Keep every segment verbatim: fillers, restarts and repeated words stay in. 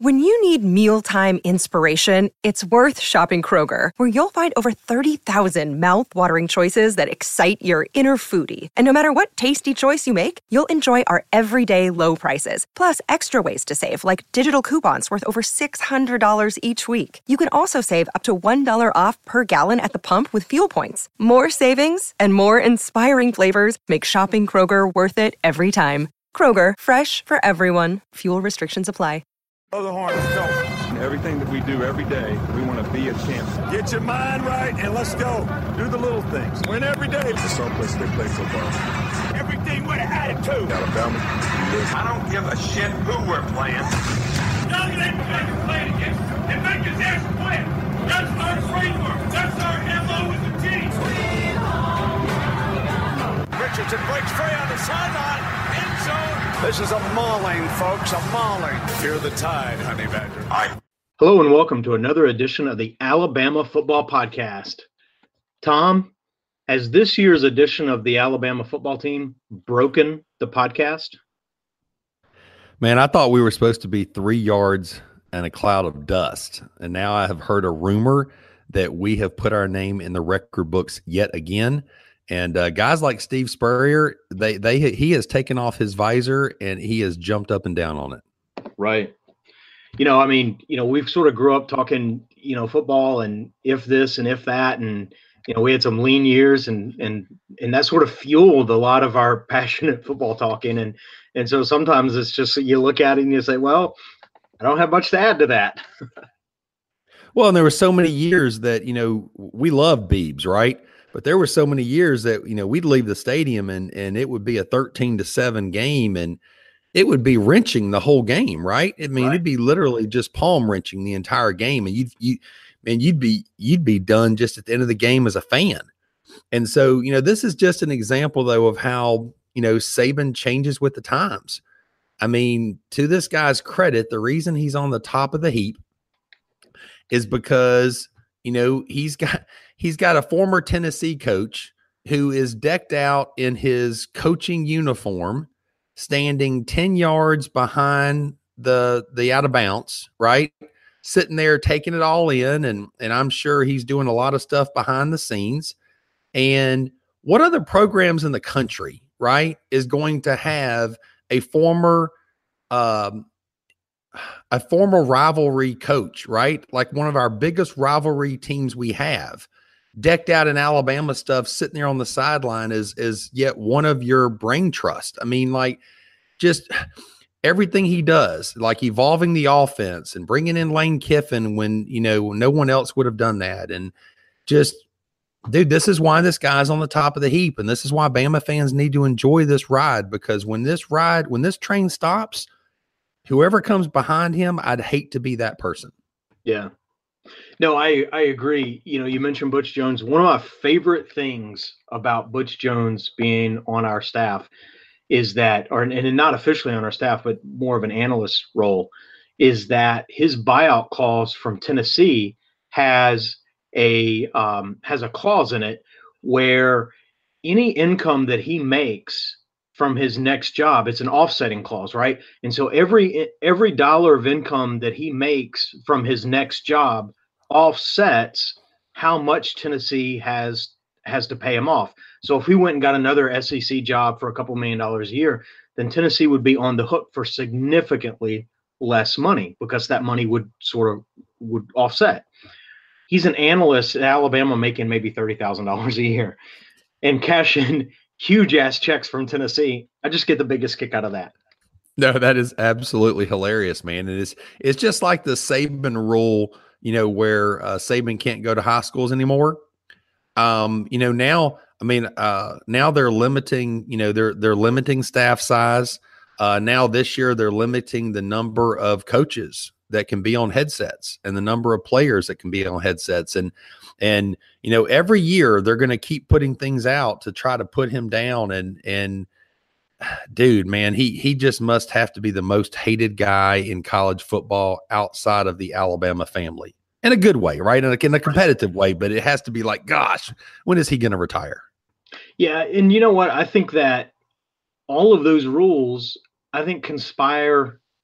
When you need mealtime inspiration, it's worth shopping Kroger, where you'll find over thirty thousand mouth-watering choices that excite your inner foodie. And no matter what tasty choice you make, you'll enjoy our everyday low prices, plus extra ways to save, like digital coupons worth over six hundred dollars each week. You can also save up to one dollar off per gallon at the pump with fuel points. More savings and more inspiring flavors make shopping Kroger worth it every time. Kroger, fresh for everyone. Fuel restrictions apply. Blow the horn, let's go. Everything that we do every day, we want to be a champion. Get your mind right and let's go. Do the little things. Win every day. It's someplace they play football. Everything with an attitude. Alabama, I don't give a shit who we're playing. Young and everybody playing against and make his ass quit. That's our framework. That's our M O with the team. Richardson breaks free on the sideline. End zone. This is a mauling, folks, a mauling. Fear the tide, Honey Badger. I- Hello and welcome to another edition of the Alabama Football Podcast. Tom, has this year's edition of the Alabama football team broken the podcast? Man, I thought we were supposed to be three yards and a cloud of dust. And now I have heard a rumor that we have put our name in the record books yet again. And uh, guys like Steve Spurrier, they they he has taken off his visor and he has jumped up and down on it. Right. You know, I mean, you know, we've sort of grew up talking, you know, football and if this and if that. And, you know, we had some lean years and and and that sort of fueled a lot of our passionate football talking. And and so sometimes it's just you look at it and you say, well, I don't have much to add to that. Well, and there were so many years that, you know, we love Beebs, right? But there were so many years that, you know, we'd leave the stadium and and it would be a thirteen to seven game and it would be wrenching the whole game, right? I mean, right. It'd be literally just palm wrenching the entire game. And you'd, you, man, you'd be, you'd be done just at the end of the game as a fan. And so, you know, this is just an example though, of how, you know, Saban changes with the times. I mean, to this guy's credit, the reason he's on the top of the heap is because, you know, he's got, he's got a former Tennessee coach who is decked out in his coaching uniform, standing ten yards behind the the out of bounds, right? Sitting there taking it all in. And, and I'm sure he's doing a lot of stuff behind the scenes. And what other programs in the country, right, is going to have a former um, a former rivalry coach, right? Like one of our biggest rivalry teams we have, decked out in Alabama stuff, sitting there on the sideline is, is yet one of your brain trust. I mean, like just everything he does, like evolving the offense and bringing in Lane Kiffin when, you know, no one else would have done that. And just, dude, this is why this guy's on the top of the heap. And this is why Bama fans need to enjoy this ride, because when this ride, when this train stops, whoever comes behind him, I'd hate to be that person. Yeah. No, I, I agree. You know, you mentioned Butch Jones. One of my favorite things about Butch Jones being on our staff is that, or and not officially on our staff, but more of an analyst role, is that his buyout clause from Tennessee has a um, has a clause in it where any income that he makes from his next job, it's an offsetting clause, right? And so every every dollar of income that he makes from his next job offsets how much Tennessee has has to pay him off. So if he went and got another S E C job for a couple million dollars a year, then Tennessee would be on the hook for significantly less money because that money would sort of would offset. He's an analyst at Alabama making maybe thirty thousand dollars a year and cashing huge ass checks from Tennessee. I just get the biggest kick out of that. No, that is absolutely hilarious, man. It is. It's just like the Saban rule, you know, where uh, Saban can't go to high schools anymore. Um, you know, now, I mean, uh, now they're limiting, you know, they're, they're limiting staff size. Uh, now this year, they're limiting the number of coaches that can be on headsets and the number of players that can be on headsets. And, and, you know, every year they're going to keep putting things out to try to put him down. And, and dude, man, he, he just must have to be the most hated guy in college football outside of the Alabama family. In a good way, right? In a, in a competitive way, but it has to be like, gosh, when is he going to retire? Yeah, and you know what? I think that all of those rules, I think, conspire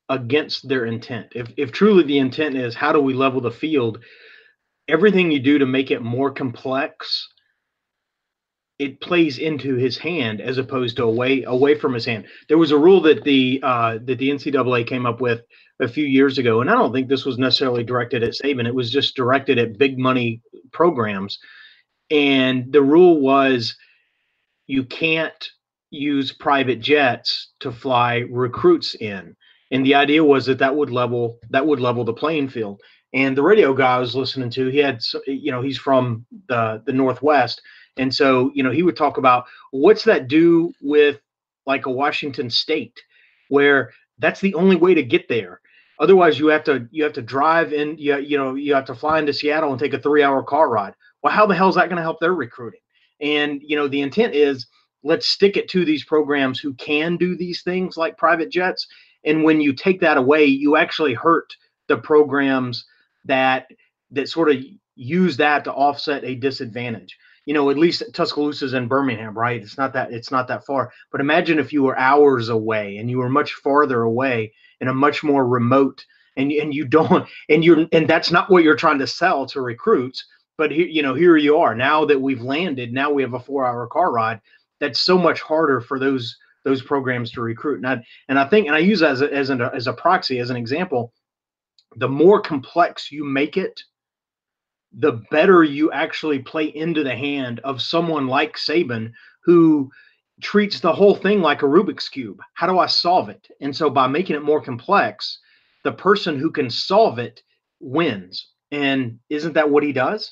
against their intent. If if truly the intent is how do we level the field, everything you do to make it more complex, it plays into his hand as opposed to away away from his hand. There was a rule that the uh, that the N C double A came up with a few years ago, and I don't think this was necessarily directed at Saban. It was just directed at big money programs, and the rule was you can't use private jets to fly recruits in. And the idea was that that would level that would level the playing field. And the radio guy I was listening to, he had, you know, he's from the the Northwest. And so, you know, he would talk about what's that do with like a Washington State, where that's the only way to get there. Otherwise, you have to you have to drive in, you, you know, you have to fly into Seattle and take a three hour car ride. Well, how the hell is that going to help their recruiting? And, you know, the intent is let's stick it to these programs who can do these things like private jets. And when you take that away, you actually hurt the programs that that sort of use that to offset a disadvantage. You know, at least Tuscaloosa's in Birmingham, right? It's not that it's not that far. But imagine if you were hours away and you were much farther away in a much more remote, and and you don't and you're and that's not what you're trying to sell to recruits. But here, you know, here you are. Now that we've landed, now we have a four-hour car ride. That's so much harder for those those programs to recruit. And I, and I think, and I use that as a, as, an, as a proxy, as an example, the more complex you make it, the better you actually play into the hand of someone like Saban, who treats the whole thing like a Rubik's Cube. How do I solve it? And so by making it more complex, the person who can solve it wins. And isn't that what he does?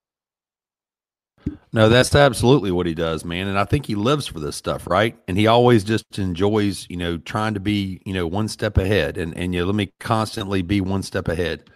No, that's absolutely what he does, man. And I think he lives for this stuff, right? And he always just enjoys, you know, trying to be, you know, one step ahead. And, and you know, let me constantly be one step ahead.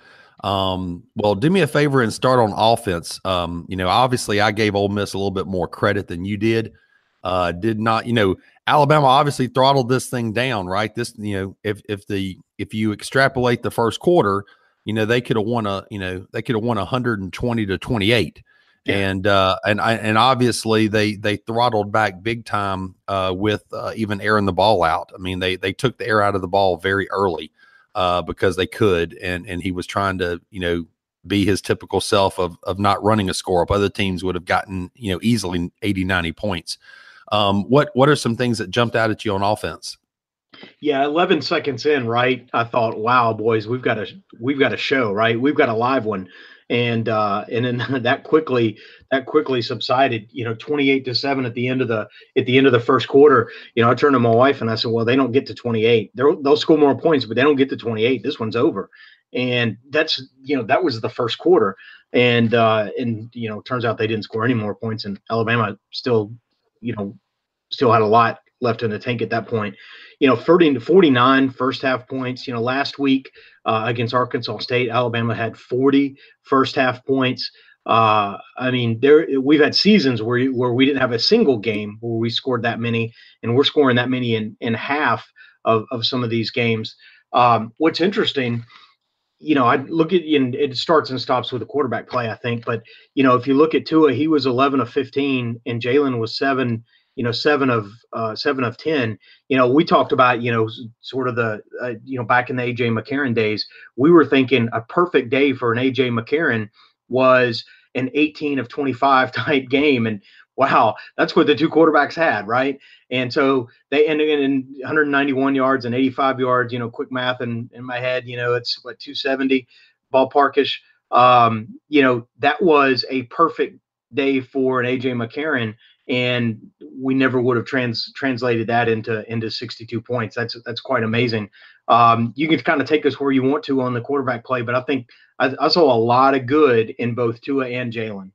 Um, well, do me a favor and start on offense. Um, you know, obviously I gave Ole Miss a little bit more credit than you did. Uh, did not, you know, Alabama obviously throttled this thing down, right? This, you know, if, if the, if you extrapolate the first quarter, you know, they could have won a, you know, they could have won one hundred twenty to twenty-eight. Yeah. And, uh, and I, and obviously they, they throttled back big time, uh, with, uh, even airing the ball out. I mean, they, they took the air out of the ball very early, uh, because they could, and, and he was trying to, you know, be his typical self of, of not running a score up. Other teams would have gotten, you know, easily eighty, ninety points. Um, what, what are some things that jumped out at you on offense? Yeah. eleven seconds in, right. I thought, wow, boys, we've got a, we've got a show, right? We've got a live one. And, uh, and then that quickly, that quickly subsided, you know, twenty-eight to seven at the end of the, at the end of the first quarter. You know, I turned to my wife and I said, well, they don't get to twenty-eight. They'll, they'll score more points, but they don't get to twenty-eight. This one's over. And that's, you know, that was the first quarter. And, uh, and, you know, turns out they didn't score any more points, and Alabama still, you know, still had a lot left in the tank at that point. You know, thirty to forty-nine first half points. You know, last week uh, against Arkansas State, Alabama had forty first half points. Uh, I mean, there we've had seasons where where we didn't have a single game where we scored that many, and we're scoring that many in in half of of some of these games. Um, what's interesting, you know, I look at, and it starts and stops with the quarterback play, I think. But you know, if you look at Tua, he was eleven of fifteen, and Jalen was seven. You know, seven of uh, seven of ten. You know, we talked about, you know, sort of the, uh, you know, back in the A J McCarron days, we were thinking a perfect day for an A J McCarron was an eighteen of twenty-five type game. And wow, that's what the two quarterbacks had, right? And so they ended in one hundred ninety-one yards and eighty-five yards. You know, quick math in, in my head, you know, it's what, two seventy ballparkish. Um, you know, that was a perfect day for an A J McCarron. And we never would have trans translated that into into sixty-two points. That's that's quite amazing. Um, you can kind of take us where you want to on the quarterback play, but I think I, I saw a lot of good in both Tua and Jalen.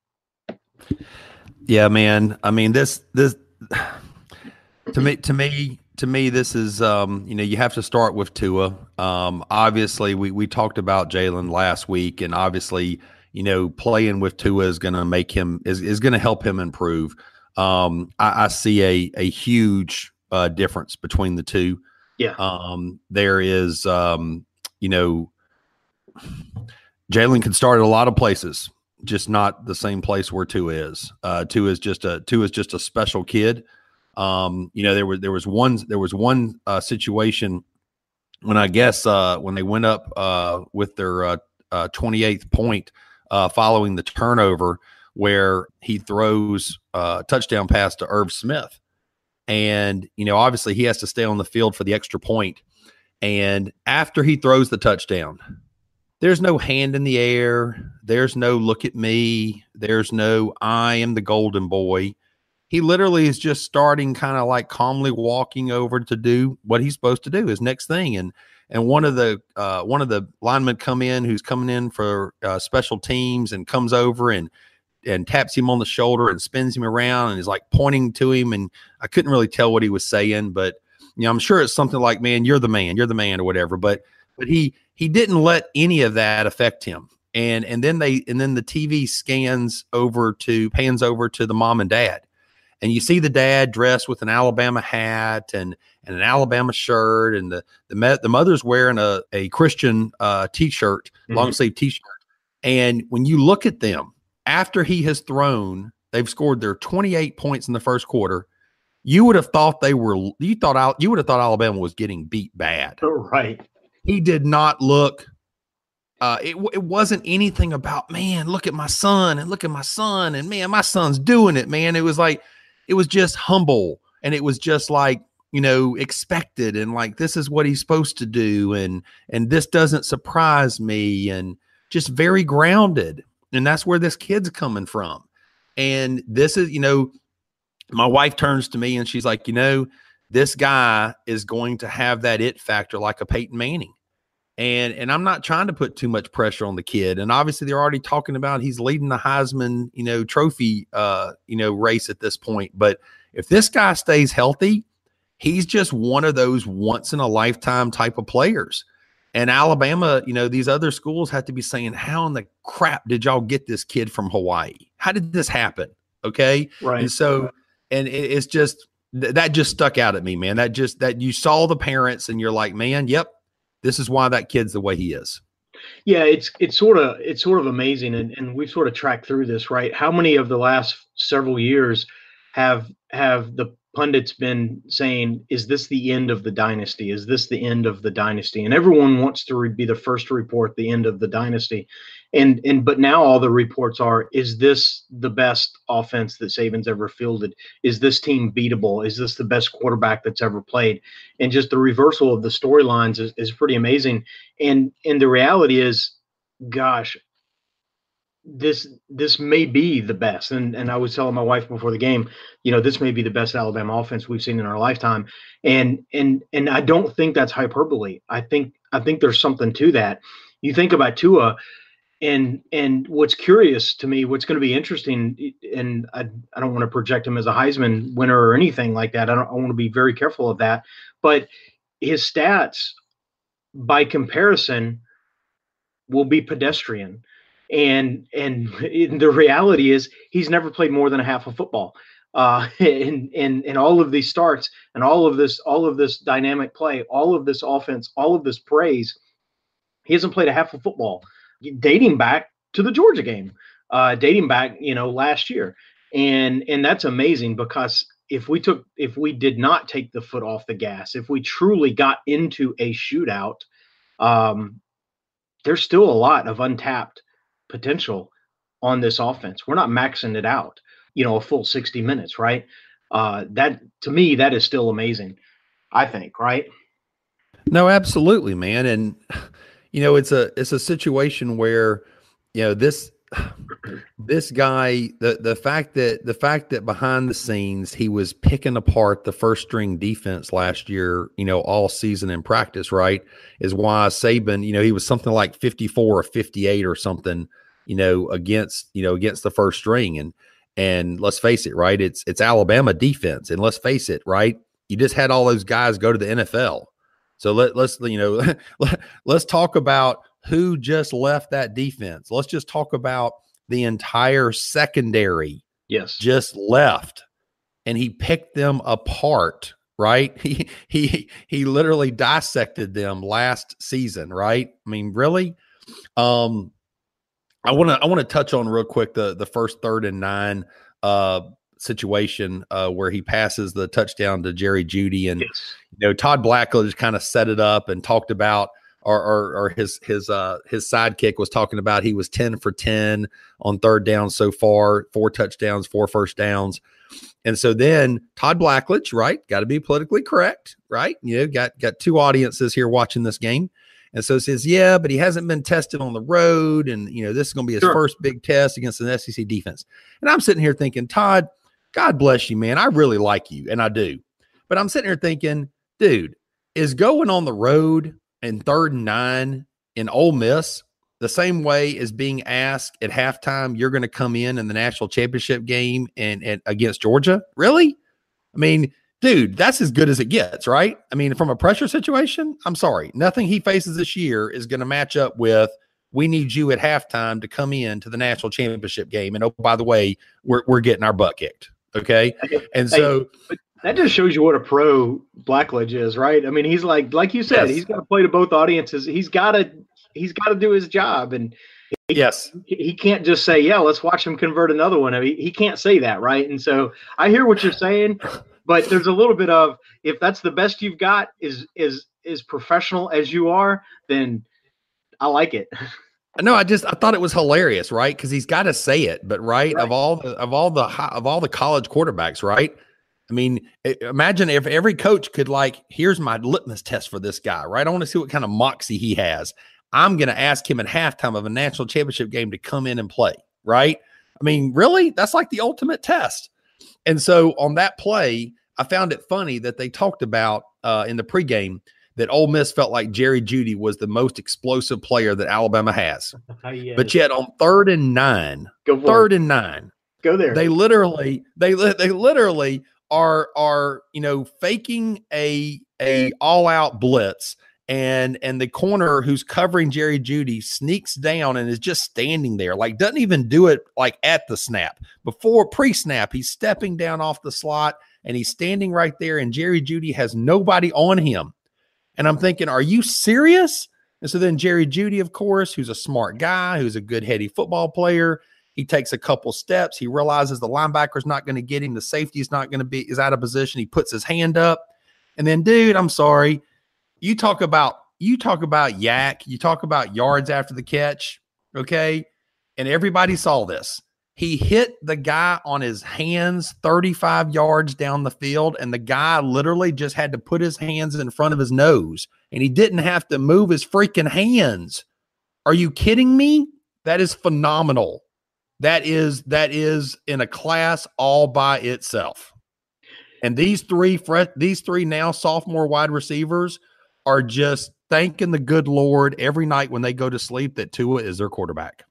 Yeah, man. I mean, this this to me to me to me this is um, you know, you have to start with Tua. Um, obviously, we we talked about Jalen last week, and obviously, you know, playing with Tua is going to make him is is going to help him improve. Um, I, I see a a huge uh, difference between the two. Yeah. Um, there is, um, you know, Jalen can start at a lot of places, just not the same place where Tua is. Uh, Tua is just a Tua is just a special kid. Um, you know, there was there was one there was one uh, situation when I guess uh, when they went up uh, with their uh, uh, twenty-eighth point uh, following the turnover, where he throws a touchdown pass to Irv Smith. And, you know, obviously he has to stay on the field for the extra point. And after he throws the touchdown, there's no hand in the air. There's no look at me. There's no I am the golden boy. He literally is just starting kind of like calmly walking over to do what he's supposed to do, his next thing. And and one of the uh, one of the linemen come in who's coming in for uh, special teams and comes over and and taps him on the shoulder and spins him around and is like pointing to him. And I couldn't really tell what he was saying, but you know, I'm sure it's something like, man, you're the man, you're the man or whatever. But, but he, he didn't let any of that affect him. And, and then they, and then the T V scans over to pans over to the mom and dad. And you see the dad dressed with an Alabama hat and, and an Alabama shirt. And the, the, the mother's wearing a, a Christian uh, t-shirt, mm-hmm. long sleeve t-shirt. And when you look at them, after he has thrown, they've scored their twenty-eight points in the first quarter. You would have thought they were, you thought, you would have thought Alabama was getting beat bad. Right. He did not look, uh, it, it wasn't anything about, man, look at my son and look at my son and man, my son's doing it, man. It was like, it was just humble and it was just like, you know, expected and like, this is what he's supposed to do. And, and this doesn't surprise me and just very grounded. And that's where this kid's coming from. And this is, you know, my wife turns to me and she's like, you know, this guy is going to have that it factor like a Peyton Manning. And, and I'm not trying to put too much pressure on the kid. And obviously they're already talking about he's leading the Heisman, you know, trophy, uh, you know, race at this point. But if this guy stays healthy, he's just one of those once in a lifetime type of players. And Alabama, you know, these other schools have to be saying, how in the crap did y'all get this kid from Hawaii? How did this happen? Okay. Right. And so, and it, it's just, th- that just stuck out at me, man. That just, that you saw the parents and you're like, man, yep, this is why that kid's the way he is. Yeah. It's, it's sort of, it's sort of amazing. And, and we've sort of tracked through this, right? How many of the last several years have, have the pundits been saying, is this the end of the dynasty? Is this the end of the dynasty? And everyone wants to re- be the first to report the end of the dynasty. And, and, but now all the reports are, is this the best offense that Saban's ever fielded? Is this team beatable? Is this the best quarterback that's ever played? And just the reversal of the storylines is, is pretty amazing. And, and the reality is, gosh, this this may be the best. And and I was telling my wife before the game, you know, this may be the best Alabama offense we've seen in our lifetime. And and and I don't think that's hyperbole. I think I think there's something to that. You think about Tua, and and what's curious to me, what's going to be interesting, and I, I don't want to project him as a Heisman winner or anything like that. I don't I want to be very careful of that. But his stats, by comparison, will be pedestrian. And and the reality is he's never played more than a half of football. Uh, and, and, and all of these starts and all of this, all of this dynamic play, all of this offense, all of this praise, he hasn't played a half of football dating back to the Georgia game, uh, dating back, you know, last year. And, and that's amazing because if we took, if we did not take the foot off the gas, if we truly got into a shootout, um, there's still a lot of untapped potential on this offense. We're not maxing it out, you know, a full sixty minutes, right? Uh, that to me, that is still amazing, I think, right? No, absolutely, man. And you know, it's a it's a situation where, you know, this this guy, the the fact that the fact that behind the scenes he was picking apart the first string defense last year, you know, all season in practice, right, is why Saban, you know, he was something like fifty-four or fifty-eight or something, you know, against, you know, against the first string. And and let's face it, right, it's it's Alabama defense. And let's face it, right, you just had all those guys go to the N F L. So let, let's, you know, let, let's talk about who just left that defense. Let's just talk about the entire secondary. Yes. Just left, and he picked them apart, right? He, he, he literally dissected them last season, right? I mean, really? Um, I want to, I want to touch on real quick, the, the first third and nine, uh, situation uh, where he passes the touchdown to Jerry Jeudy, and Yes. you know Todd Blackledge kind of set it up and talked about, or or, or his his uh, his sidekick was talking about he was ten for ten on third down so far, four touchdowns, four first downs. And so then Todd Blackledge, right, got to be politically correct, right? You know, got got two audiences here watching this game. And so says, yeah, but he hasn't been tested on the road. And, you know, this is going to be his Sure. first big test against an S E C defense. And I'm sitting here thinking, Todd, God bless you, man. I really like you, and I do. But I'm sitting here thinking, dude, is going on the road in third and nine in Ole Miss the same way as being asked at halftime, you're going to come in in the national championship game and, and against Georgia? Really? I mean, dude, that's as good as it gets, right? I mean, from a pressure situation, I'm sorry. Nothing he faces this year is going to match up with, we need you at halftime to come in to the national championship game. And oh, by the way, we're we're getting our butt kicked. Okay. And so Hey, that just shows you what a pro Blackledge is, right? I mean, he's like, like you said, Yes. he's got to play to both audiences. He's got to, he's got to do his job, and yes, he can't just say, yeah, let's watch him convert another one. I mean, he can't say that, right? And so I hear what you're saying, but there's a little bit of, if that's the best you've got, is is is professional as you are, then I like it. no, I just I thought it was hilarious, right? Because he's got to say it, but right, Right. of all the of all the hi- of all the college quarterbacks, right? I mean, i- imagine if every coach could, like, here's my litmus test for this guy, right? I want to see what kind of moxie he has. I'm going to ask him at halftime of a national championship game to come in and play, right? I mean, really, that's like the ultimate test. And so on that play, I found it funny that they talked about uh, in the pregame that Ole Miss felt like Jerry Jeudy was the most explosive player that Alabama has. Yeah, But yet on third and nine, go for third it. and nine, Go there. they literally, they li- they literally are are you know faking a a all out blitz, and and the corner who's covering Jerry Jeudy sneaks down and is just standing there, like doesn't even do it like at the snap. Before pre-snap, he's stepping down off the slot and he's standing right there, and Jerry Jeudy has nobody on him. And I'm thinking, are you serious? And so then Jerry Jeudy, of course, who's a smart guy, who's a good heady football player, he takes a couple steps. He realizes the linebacker's not going to get him. The safety's not going to be, is out of position. He puts his hand up. And then, dude, I'm sorry. You talk about, you talk about yak. You talk about yards after the catch. Okay. And everybody saw this. He hit the guy on his hands thirty-five yards down the field, and the guy literally just had to put his hands in front of his nose, and he didn't have to move his freaking hands. Are you kidding me? That is phenomenal. That is that is in a class all by itself. And these three fre- these three now sophomore wide receivers are just thanking the good Lord every night when they go to sleep that Tua is their quarterback.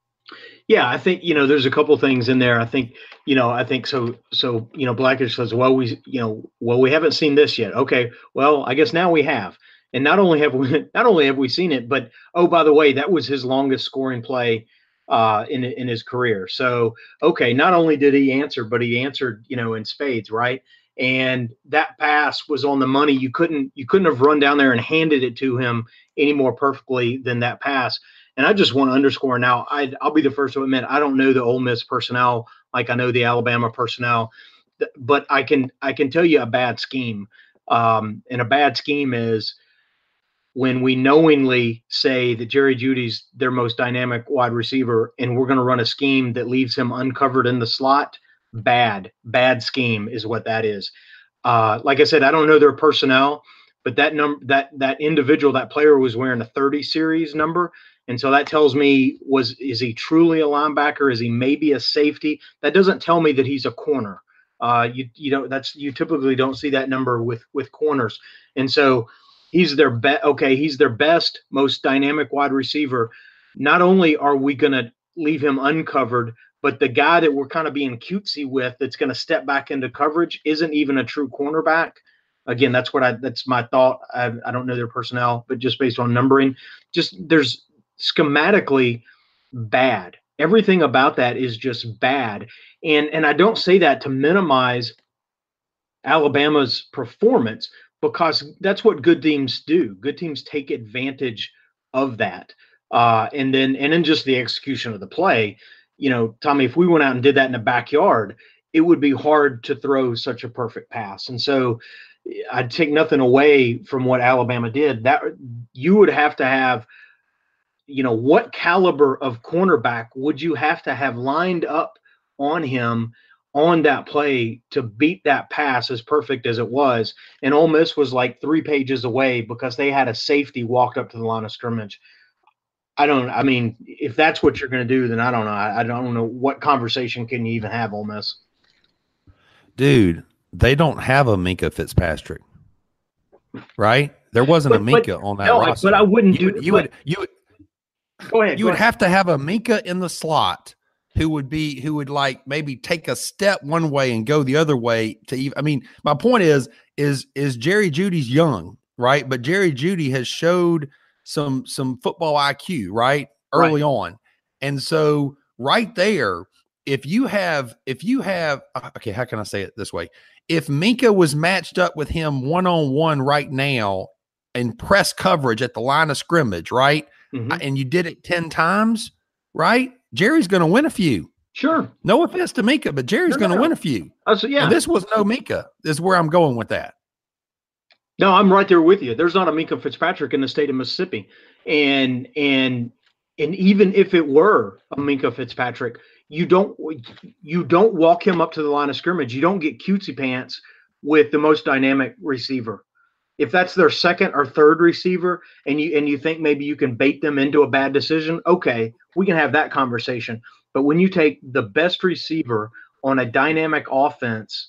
Yeah, I think, you know, there's a couple things in there. I think, you know, I think so. So, you know, Blackledge says, well, we, you know, well, we haven't seen this yet. Okay, well, I guess now we have. And not only have we, not only have we seen it, but, oh, by the way, that was his longest scoring play uh, in in his career. So, okay, not only did he answer, but he answered, you know, in spades, right? And that pass was on the money. You couldn't, you couldn't have run down there and handed it to him any more perfectly than that pass. And I just want to underscore now, I'd, I'll be the first to admit, I don't know the Ole Miss personnel like I know the Alabama personnel, but I can I can tell you a bad scheme. Um, and a bad scheme is when we knowingly say that Jerry Jeudy's their most dynamic wide receiver, and we're going to run a scheme that leaves him uncovered in the slot. Bad, bad scheme is what that is. Uh, like I said, I don't know their personnel, but that number, that that individual, that player was wearing a thirty series number. And so that tells me, was is he truly a linebacker? Is he maybe a safety? That doesn't tell me that he's a corner. Uh, you you know that's you typically don't see that number with with corners. And so he's their best. Okay, he's their best, most dynamic wide receiver. Not only are we going to leave him uncovered, but the guy that we're kind of being cutesy with, that's going to step back into coverage, isn't even a true cornerback. Again, that's what I that's my thought. I, I don't know their personnel, but just based on numbering, just there's. Schematically bad. Everything about that is just bad. And and I don't say that to minimize Alabama's performance, because that's what good teams do. Good teams take advantage of that. Uh, and then and then just the execution of the play. You know, Tommy, if we went out and did that in the backyard, it would be hard to throw such a perfect pass. And so I'd take nothing away from what Alabama did. That you would have to have, you know, what caliber of cornerback would you have to have lined up on him on that play to beat that pass as perfect as it was? And Ole Miss was like three pages away because they had a safety walked up to the line of scrimmage. I don't, I mean, if that's what you're going to do, then I don't know. I, I don't know what conversation can you even have, Ole Miss. Dude, they don't have a Minkah Fitzpatrick, right? There wasn't but, a Minkah but, on that no, roster. But I wouldn't you do would, you but, would, you would, go ahead. You go would ahead. have to have a Minkah in the slot who would be, who would like maybe take a step one way and go the other way to even, I mean, my point is, is, is Jerry Jeudy's young, right? But Jerry Jeudy has showed some, some football I Q, right? Early Right. on. And so right there, if you have, if you have, okay, how can I say it this way? If Minkah was matched up with him one-on-one right now in press coverage at the line of scrimmage, right? Mm-hmm. And you did it ten times, right? Jerry's going to win a few. Sure. No offense to Minkah, but Jerry's No, going to no. win a few. Uh, so, yeah. And this was no Minkah. This is where I'm going with that. No, I'm right there with you. There's not a Minkah Fitzpatrick in the state of Mississippi. And, and, and even if it were a Minkah Fitzpatrick, you don't you don't walk him up to the line of scrimmage. You don't get cutesy pants with the most dynamic receiver. If that's their second or third receiver and you and you think maybe you can bait them into a bad decision, okay, we can have that conversation. But when you take the best receiver on a dynamic offense,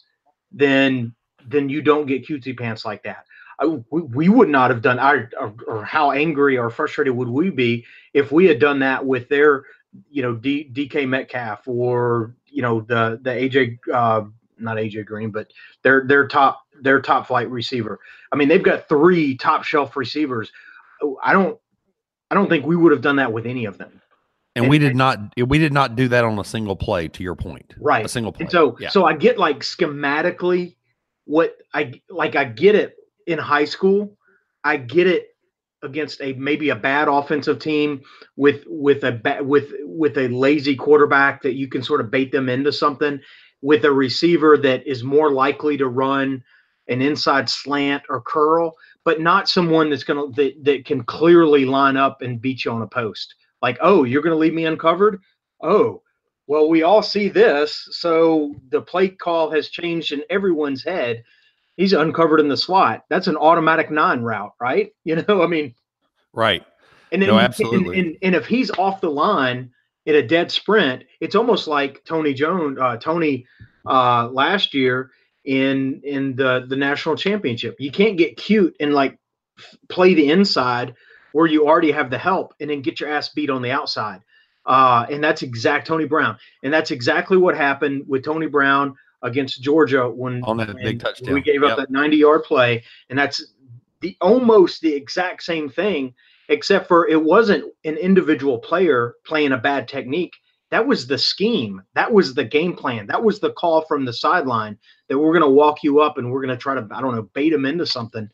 then then you don't get cutesy pants like that. I, we, we would not have done our or, or how angry or frustrated would we be if we had done that with their you know, D, DK Metcalf or, you know, the, the A J, uh, not A J Green, but their, their top, their top flight receiver. I mean, they've got three top shelf receivers. I don't, I don't think we would have done that with any of them. And, and we did not, we did not do that on a single play, to your point. Right. A single play. And so, yeah. so I get like schematically what I, like I get it in high school. I get it against a maybe a bad offensive team with with a ba- with with a lazy quarterback that you can sort of bait them into something, with a receiver that is more likely to run an inside slant or curl, but not someone that's gonna that, that can clearly line up and beat you on a post. Like, oh, you're gonna leave me uncovered? Oh, well, we all see this, so the play call has changed in everyone's head. He's uncovered in the slot. That's an automatic nine route, right? You know, I mean, right. And then no, you, absolutely. And, and, and if he's off the line in a dead sprint, it's almost like Tony Jones, uh, Tony uh, last year in in the the national championship. You can't get cute and like f- play the inside where you already have the help, and then get your ass beat on the outside. Uh, and that's exact Tony Brown, and that's exactly what happened with Tony Brown against Georgia when on that big touchdown we gave yep. up that ninety-yard play, and that's the almost the exact same thing, except for it wasn't an individual player playing a bad technique. That was the scheme. That was the game plan. That was the call from the sideline that we're going to walk you up and we're going to try to, I don't know, bait him into something,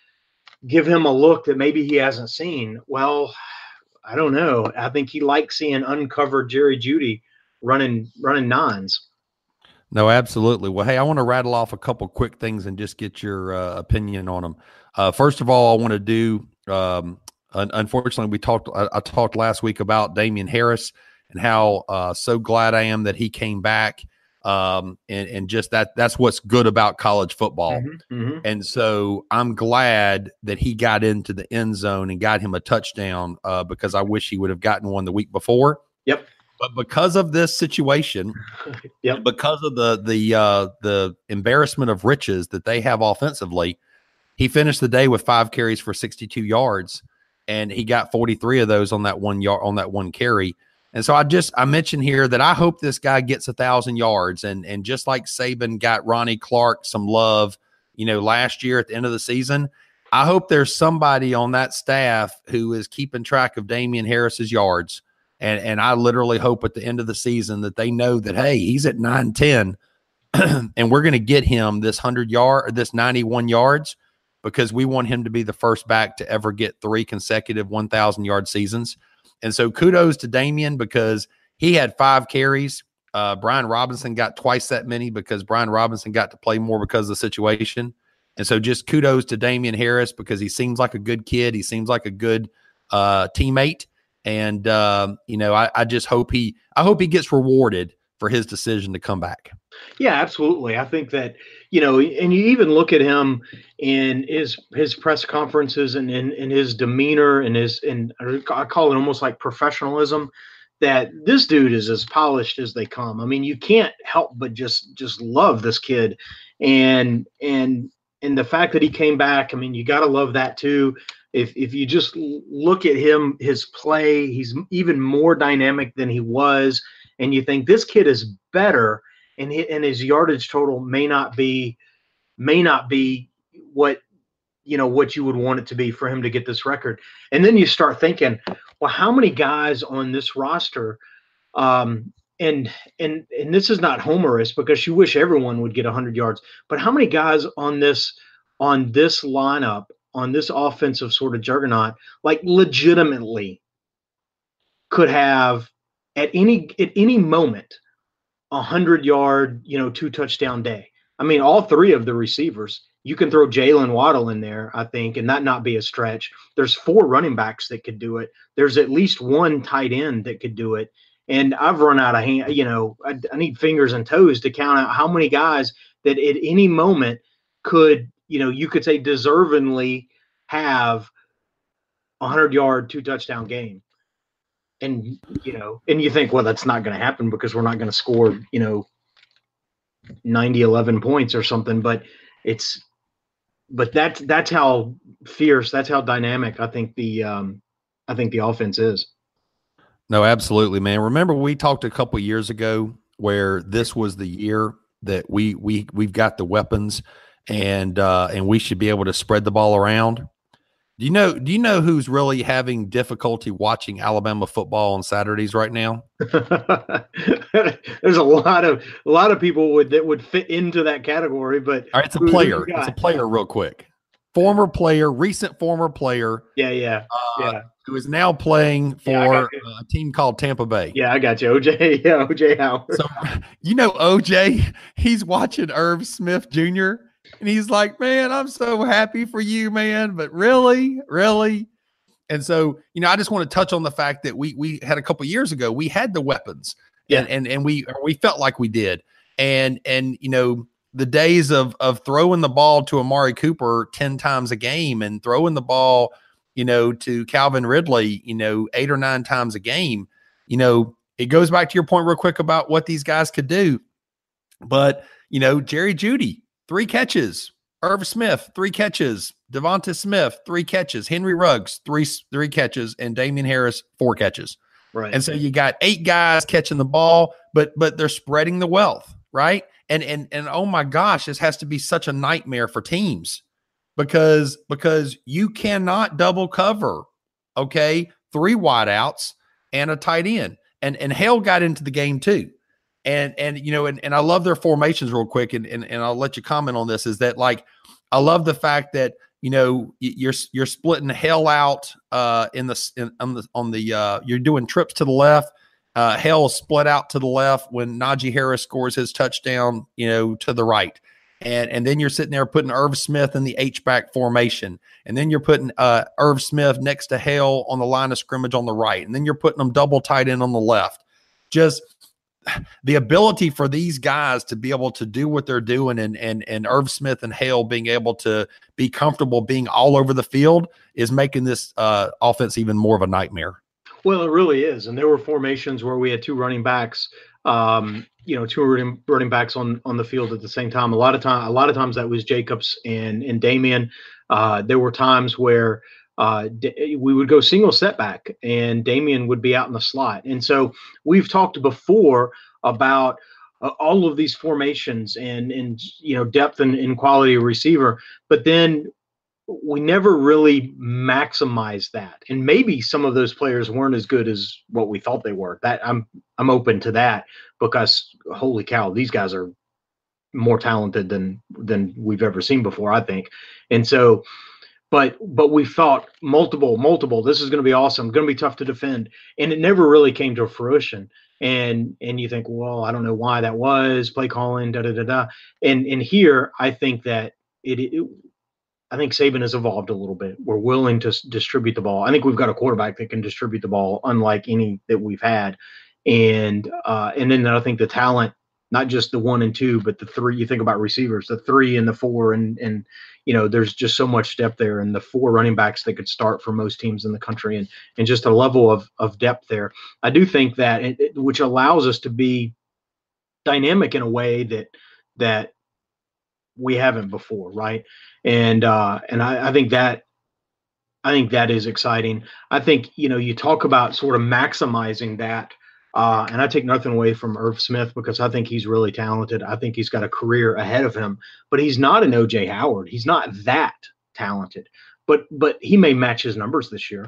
give him a look that maybe he hasn't seen. Well, I don't know. I think he likes seeing uncovered Jerry Jeudy running running nines. No, absolutely. Well, hey, I want to rattle off a couple quick things and just get your uh, opinion on them. Uh, first of all, I want to do, um, un- unfortunately, we talked, I, I talked last week about Damian Harris and how uh, so glad I am that he came back. Um, and, and just that, that's what's good about college football. Mm-hmm, mm-hmm. And so I'm glad that he got into the end zone and got him a touchdown uh, because I wish he would have gotten one the week before. Yep. But because of this situation, yep. because of the the uh, the embarrassment of riches that they have offensively, he finished the day with five carries for sixty-two yards, and he got forty-three of those on that one yard on that one carry. And so I just I mentioned here that I hope this guy gets a thousand yards, and and just like Saban got Ronnie Clark some love, you know, last year at the end of the season, I hope there's somebody on that staff who is keeping track of Damian Harris's yards. And and I literally hope at the end of the season that they know that, hey, he's at nine ten and we're going to get him this hundred yard, or this ninety-one yards, because we want him to be the first back to ever get three consecutive one thousand yard seasons. And so kudos to Damian, because he had five carries Uh, Brian Robinson got twice that many because Brian Robinson got to play more because of the situation. And so just kudos to Damien Harris because he seems like a good kid. He seems like a good uh, teammate. And, um, you know, I, I just hope he I hope he gets rewarded for his decision to come back. Yeah, absolutely. I think that, you know, and you even look at him in his his press conferences and in, in his demeanor and his, and I call it almost like professionalism, that this dude is as polished as they come. I mean, you can't help but just just love this kid. And and and the fact that he came back, I mean, you got to love that too. If if you just look at him, his play, he's even more dynamic than he was. And you think this kid is better, and he, and his yardage total may not be may not be what you know what you would want it to be for him to get this record. And then you start thinking, well, how many guys on this roster? Um, and and and this is not humorous because you wish everyone would get one hundred yards, but how many guys on this on this lineup, on this offensive sort of juggernaut, like legitimately could have at any at any moment a hundred yard, you know, two touchdown day. I mean, all three of the receivers. You can throw Jalen Waddle in there, I think, and that not be a stretch. There's four running backs that could do it. There's at least one tight end that could do it. And I've run out of hand, you know, I, I need fingers and toes to count out how many guys that at any moment could, you know, you could say deservingly have a hundred yard, two touchdown game. And, you know, and you think, well, that's not going to happen because we're not going to score, you know, ninety, eleven points or something. But it's, but that's, that's how fierce, that's how dynamic I think the, um, I think the offense is. No, absolutely, man. Remember we talked a couple of years ago where this was the year that we, we, we've got the weapons and, uh, and we should be able to spread the ball around. Do you know, do you know who's really having difficulty watching Alabama football on Saturdays right now? There's a lot of, a lot of people would, that would fit into that category, but all right, it's a player. It's a player real quick. Former player, recent former player. Yeah. Yeah. Uh, yeah. Who is now playing for yeah, a team called Tampa Bay. Yeah. I got you. O J. Yeah. O J Howard. So, you know, O J, he's watching Irv Smith Junior and he's like, man, I'm so happy for you, man. But really, really. And so, you know, I just want to touch on the fact that we we had a couple years ago, we had the weapons. Yeah. And and, and we we felt like we did. And and you know, the days of of throwing the ball to Amari Cooper ten times a game and throwing the ball, you know, to Calvin Ridley, you know, eight or nine times a game, you know, it goes back to your point real quick about what these guys could do. But, you know, Jerry Jeudy, three catches. Irv Smith, three catches. Devonta Smith, three catches. Henry Ruggs, three three catches. And Damien Harris, four catches. Right. And so you got eight guys catching the ball, but but they're spreading the wealth, right? And and and oh my gosh, this has to be such a nightmare for teams because because you cannot double cover, okay? Three wideouts and a tight end. And and Hale got into the game too. And, and, you know, and, and I love their formations real quick. And, and, and I'll let you comment on this is that, like, I love the fact that, you know, you're, you're splitting Hale out uh, in the, in, on the, on the, uh, you're doing trips to the left. Uh, Hale split out to the left when Najee Harris scores his touchdown, you know, to the right. And, and then you're sitting there putting Irv Smith in the H-back formation. And then you're putting uh, Irv Smith next to Hale on the line of scrimmage on the right. And then you're putting them double tight end on the left. Just the ability for these guys to be able to do what they're doing and and and Irv Smith and Hale being able to be comfortable being all over the field is making this uh, offense even more of a nightmare. Well, it really is. And there were formations where we had two running backs, um, you know, two running, running backs on, on the field at the same time. A lot of time, a lot of times that was Jacobs and, and Damien. Uh, there were times where uh, D- we would go single setback and Damien would be out in the slot. And so we've talked before about uh, all of these formations and, and, you know, depth and, and quality of receiver, but then we never really maximized that. And maybe some of those players weren't as good as what we thought they were. That I'm, I'm open to that because holy cow, these guys are more talented than, than we've ever seen before, I think. And so, But but we thought multiple, multiple, this is going to be awesome, going to be tough to defend. And it never really came to fruition. and and you think, well, I don't know why that was play calling, da da da da. And and here, I think that it, it I think Saban has evolved a little bit. We're willing to s- distribute the ball. I think we've got a quarterback that can distribute the ball, unlike any that we've had. And uh, and then I think the talent, not just the one and two, but the three. You think about receivers, the three and the four, and and you know, there's just so much depth there, and the four running backs that could start for most teams in the country, and and just a level of of depth there. I do think that, it, it- which allows us to be dynamic in a way that that we haven't before, right? And uh, and I, I think that I think that is exciting. I think, you know, you talk about sort of maximizing that, uh, and I take nothing away from Irv Smith because I think he's really talented. I think he's got a career ahead of him, but he's not an O J Howard. He's not that talented, but but he may match his numbers this year.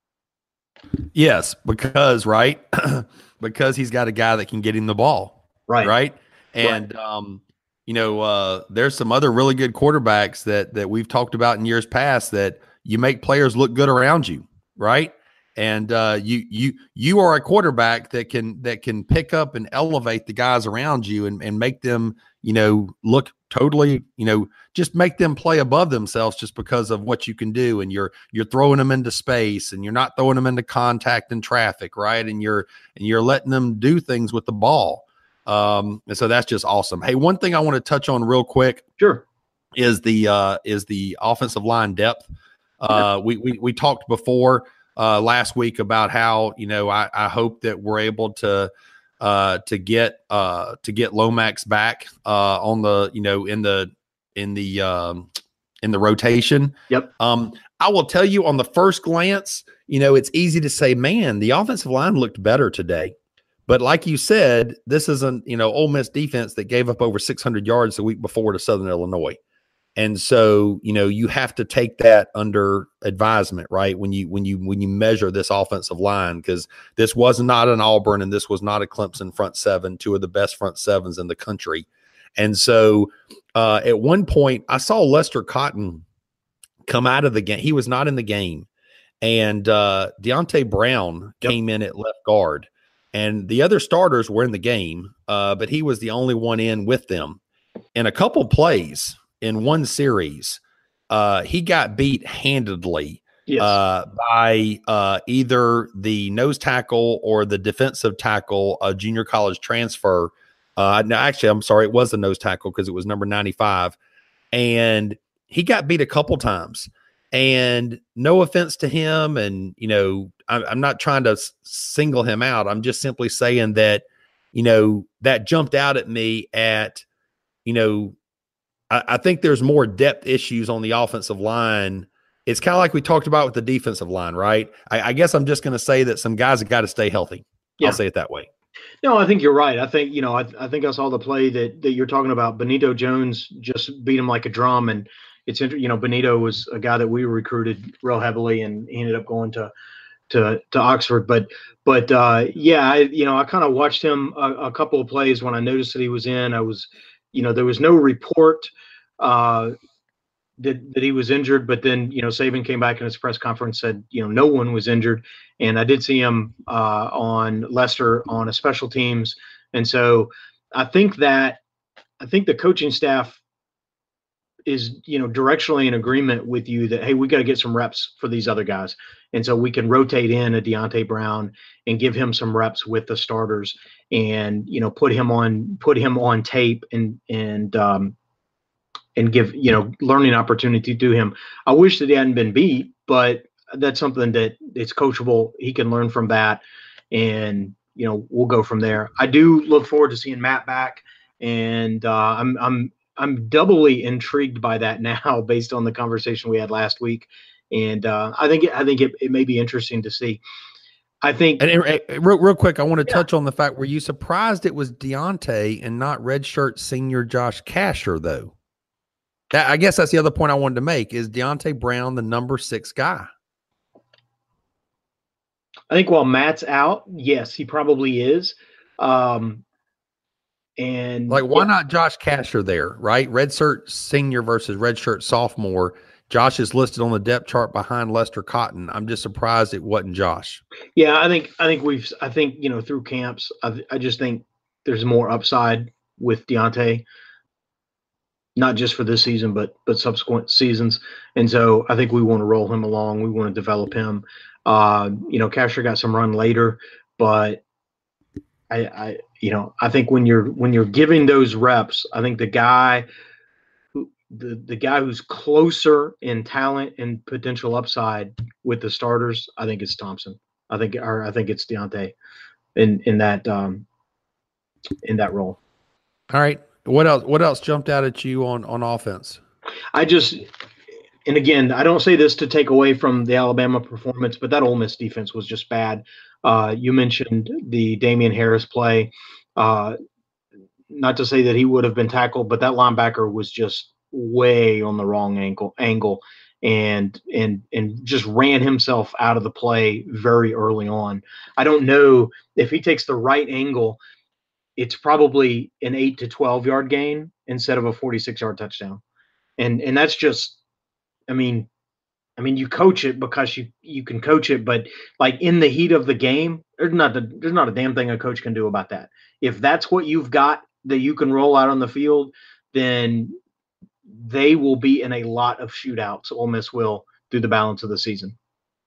Yes, because right, because he's got a guy that can get him the ball, Right. right, and Right. um, you know, uh, there's some other really good quarterbacks that that we've talked about in years past that you make players look good around you, right, and uh, you you you are a quarterback that can that can pick up and elevate the guys around you and and make them, you know, look totally, you know, just make them play above themselves just because of what you can do. And you're, you're throwing them into space and you're not throwing them into contact and traffic. Right. And you're, and you're letting them do things with the ball. Um, and so that's just awesome. Hey, one thing I want to touch on real quick. Sure. Is the, uh, is the offensive line depth. Uh, we, we, we talked before, uh, last week about how, you know, I, I hope that we're able to, uh, to get, uh, to get Lomax back, uh, on the, you know, in the, in the, um, in the rotation. Yep. Um, I will tell you on the first glance, you know, it's easy to say, man, the offensive line looked better today. But like you said, this isn't, you know, Ole Miss defense that gave up over six hundred yards the week before to Southern Illinois. And so, you know, you have to take that under advisement, right? When you, when you, when you measure this offensive line, because this was not an Auburn and this was not a Clemson front seven, two of the best front sevens in the country. And so uh, at one point I saw Lester Cotton come out of the game. He was not in the game. And uh, Deontay Brown Yep. came in at left guard and the other starters were in the game, uh, but he was the only one in with them. In a couple plays in one series, uh, he got beat handedly Yes. uh, by uh, either the nose tackle or the defensive tackle, a junior college transfer. Uh, no, actually, I'm sorry, it was the nose tackle because it was number ninety-five. And he got beat a couple times. And no offense to him, and, you know, I'm, I'm not trying to s- single him out. I'm just simply saying that, you know, that jumped out at me at, you know, I, I think there's more depth issues on the offensive line. It's kind of like we talked about with the defensive line, right? I, I guess I'm just going to say that some guys have got to stay healthy. Yeah. I'll say it that way. No, I think you're right. I think, you know, I, I think I saw the play that, that you're talking about. Benito Jones just beat him like a drum. And it's, inter- you know, Benito was a guy that we recruited real heavily and he ended up going to, to, to Oxford. But, but uh, yeah, I, you know, I kind of watched him a, a couple of plays when I noticed that he was in. I was, you know, there was no report uh, that, that he was injured, but then, you know, Saban came back in his press conference, said, you know, no one was injured. And I did see him uh, on Lester on a special teams. And so I think that, I think the coaching staff is, you know, directionally in agreement with you that, hey, we got to get some reps for these other guys. And so we can rotate in a Deontay Brown and give him some reps with the starters and, you know, put him on, put him on tape and, and, um, and give, you know, learning opportunity to him. I wish that he hadn't been beat, but that's something that it's coachable. He can learn from that and, you know, we'll go from there. I do look forward to seeing Matt back and uh, I'm, I'm, I'm doubly intrigued by that now based on the conversation we had last week. And uh, I think, I think it, it may be interesting to see. I think And, and, and real, real quick, I want to Yeah. touch on the fact, were you surprised it was Deontay and not redshirt senior Josh Casher, though? That, I guess that's the other point I wanted to make. Is Deontay Brown the number six guy? I think while Matt's out, yes, he probably is. Um, and Like, why yeah, not Josh Casher there, right? Redshirt senior versus redshirt sophomore. Josh is listed on the depth chart behind Lester Cotton. I'm just surprised it wasn't Josh. Yeah, I think I think we've I think you know through camps, I, I just think there's more upside with Deontay, not just for this season, but but subsequent seasons. And so I think we want to roll him along. We want to develop him. Uh, you know, Castro got some run later, but I, I you know I think when you're when you're giving those reps, I think the guy. The, the guy who's closer in talent and potential upside with the starters, I think it's Thompson. I think, or I think it's Deontay in in that um, in that role. All right. What else? What else jumped out at you on on offense? I just, and again, I don't say this to take away from the Alabama performance, but that Ole Miss defense was just bad. Uh, you mentioned the Damian Harris play. Uh, not to say that he would have been tackled, but that linebacker was just way on the wrong angle angle and and and just ran himself out of the play very early on. I don't know if he takes the right angle, it's probably an eight to twelve yard gain instead of a forty-six yard touchdown. And and that's just, I mean, I mean you coach it because you you can coach it, but like in the heat of the game, there's not the, there's not a damn thing a coach can do about that. If that's what you've got that you can roll out on the field, then they will be in a lot of shootouts. Ole Miss will through the balance of the season.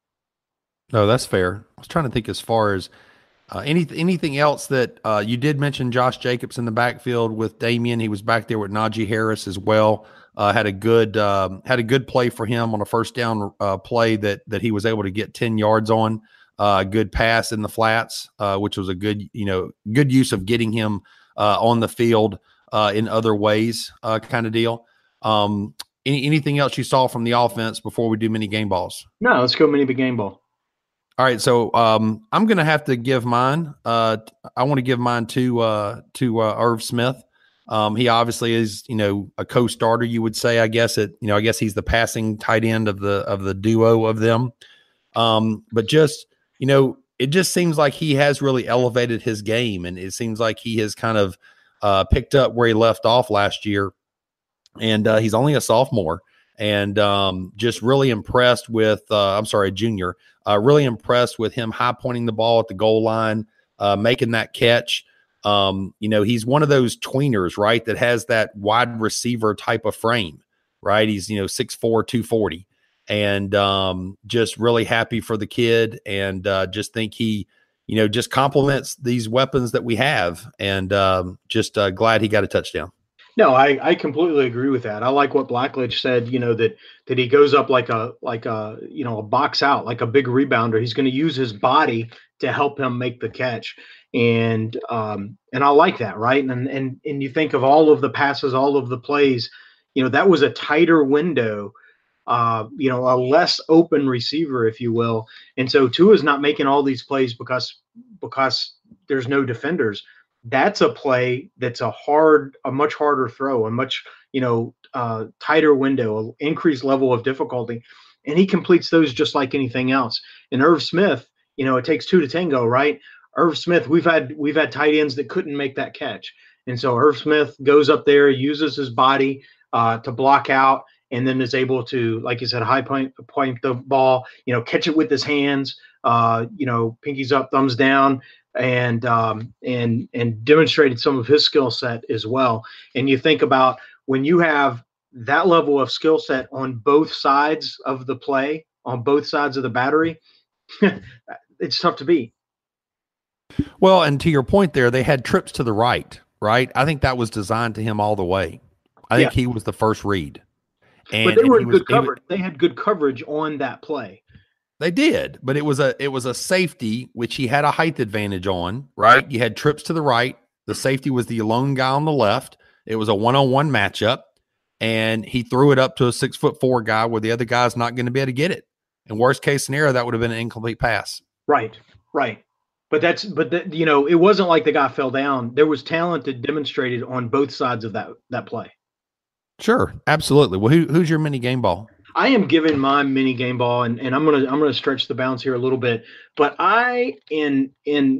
No, that's fair. I was trying to think as far as uh, any anything else that uh, you did mention. Josh Jacobs in the backfield with Damian. He was back there with Najee Harris as well. Uh, had a good um, had a good play for him on a first down uh, play that that he was able to get ten yards on. A uh, good pass in the flats, uh, which was a good you know good use of getting him uh, on the field uh, in other ways, uh, kind of deal. Um, any, anything else you saw from the offense before we do mini game balls? No, let's go mini big game ball. All right. So, um, I'm going to have to give mine. Uh, I want to give mine to, uh, to, uh, Irv Smith. Um, he obviously is, you know, a co-starter, you would say, I guess it, you know, I guess he's the passing tight end of the, of the duo of them. Um, but just, you know, it just seems like he has really elevated his game, and it seems like he has kind of, uh, picked up where he left off last year. And uh, he's only a sophomore, and um, just really impressed with, uh, I'm sorry, a junior, uh, really impressed with him high pointing the ball at the goal line, uh, making that catch. Um, you know, he's one of those tweeners, right, that has that wide receiver type of frame, right? He's, you know, six four, two forty, and um, just really happy for the kid, and uh, just think he, you know, just complements these weapons that we have, and um, just uh, glad he got a touchdown. No, I, I completely agree with that. I like what Blackledge said, you know, that that he goes up like a like a you know a box out, like a big rebounder. He's going to use his body to help him make the catch. And um and I like that, right? And and and you think of all of the passes, all of the plays, you know, that was a tighter window, uh, you know, a less open receiver, if you will. And so Tua's not making all these plays because because there's no defenders. That's a play that's a hard, a much harder throw, a much, you know, uh, tighter window, an increased level of difficulty. And he completes those just like anything else. And Irv Smith, you know, it takes two to tango, right? Irv Smith, we've had we've had tight ends that couldn't make that catch. And so Irv Smith goes up there, uses his body uh, to block out, and then is able to, like you said, high point, point the ball, you know, catch it with his hands, uh, you know, pinkies up, thumbs down, and um, and and demonstrated some of his skill set as well. And you think about when you have that level of skill set on both sides of the play, on both sides of the battery, it's tough to beat. Well, and to your point there, they had trips to the right, right? I think that was designed to him all the way. I think yeah. he was the first read. And, but they were in good was, coverage. Was, they had good coverage on that play. They did, but it was a it was a safety, which he had a height advantage on, right? You had trips to the right. The safety was the lone guy on the left. It was a one-on-one matchup, and he threw it up to a six foot four guy where the other guy's not going to be able to get it. In worst case scenario, that would have been an incomplete pass. Right, right. But that's but the, you know, it wasn't like the guy fell down. There was talent that demonstrated on both sides of that that play. Sure, absolutely. Well, who, who's your mini game ball? I am giving my mini game ball, and, and I'm gonna I'm gonna stretch the bounds here a little bit. But I in in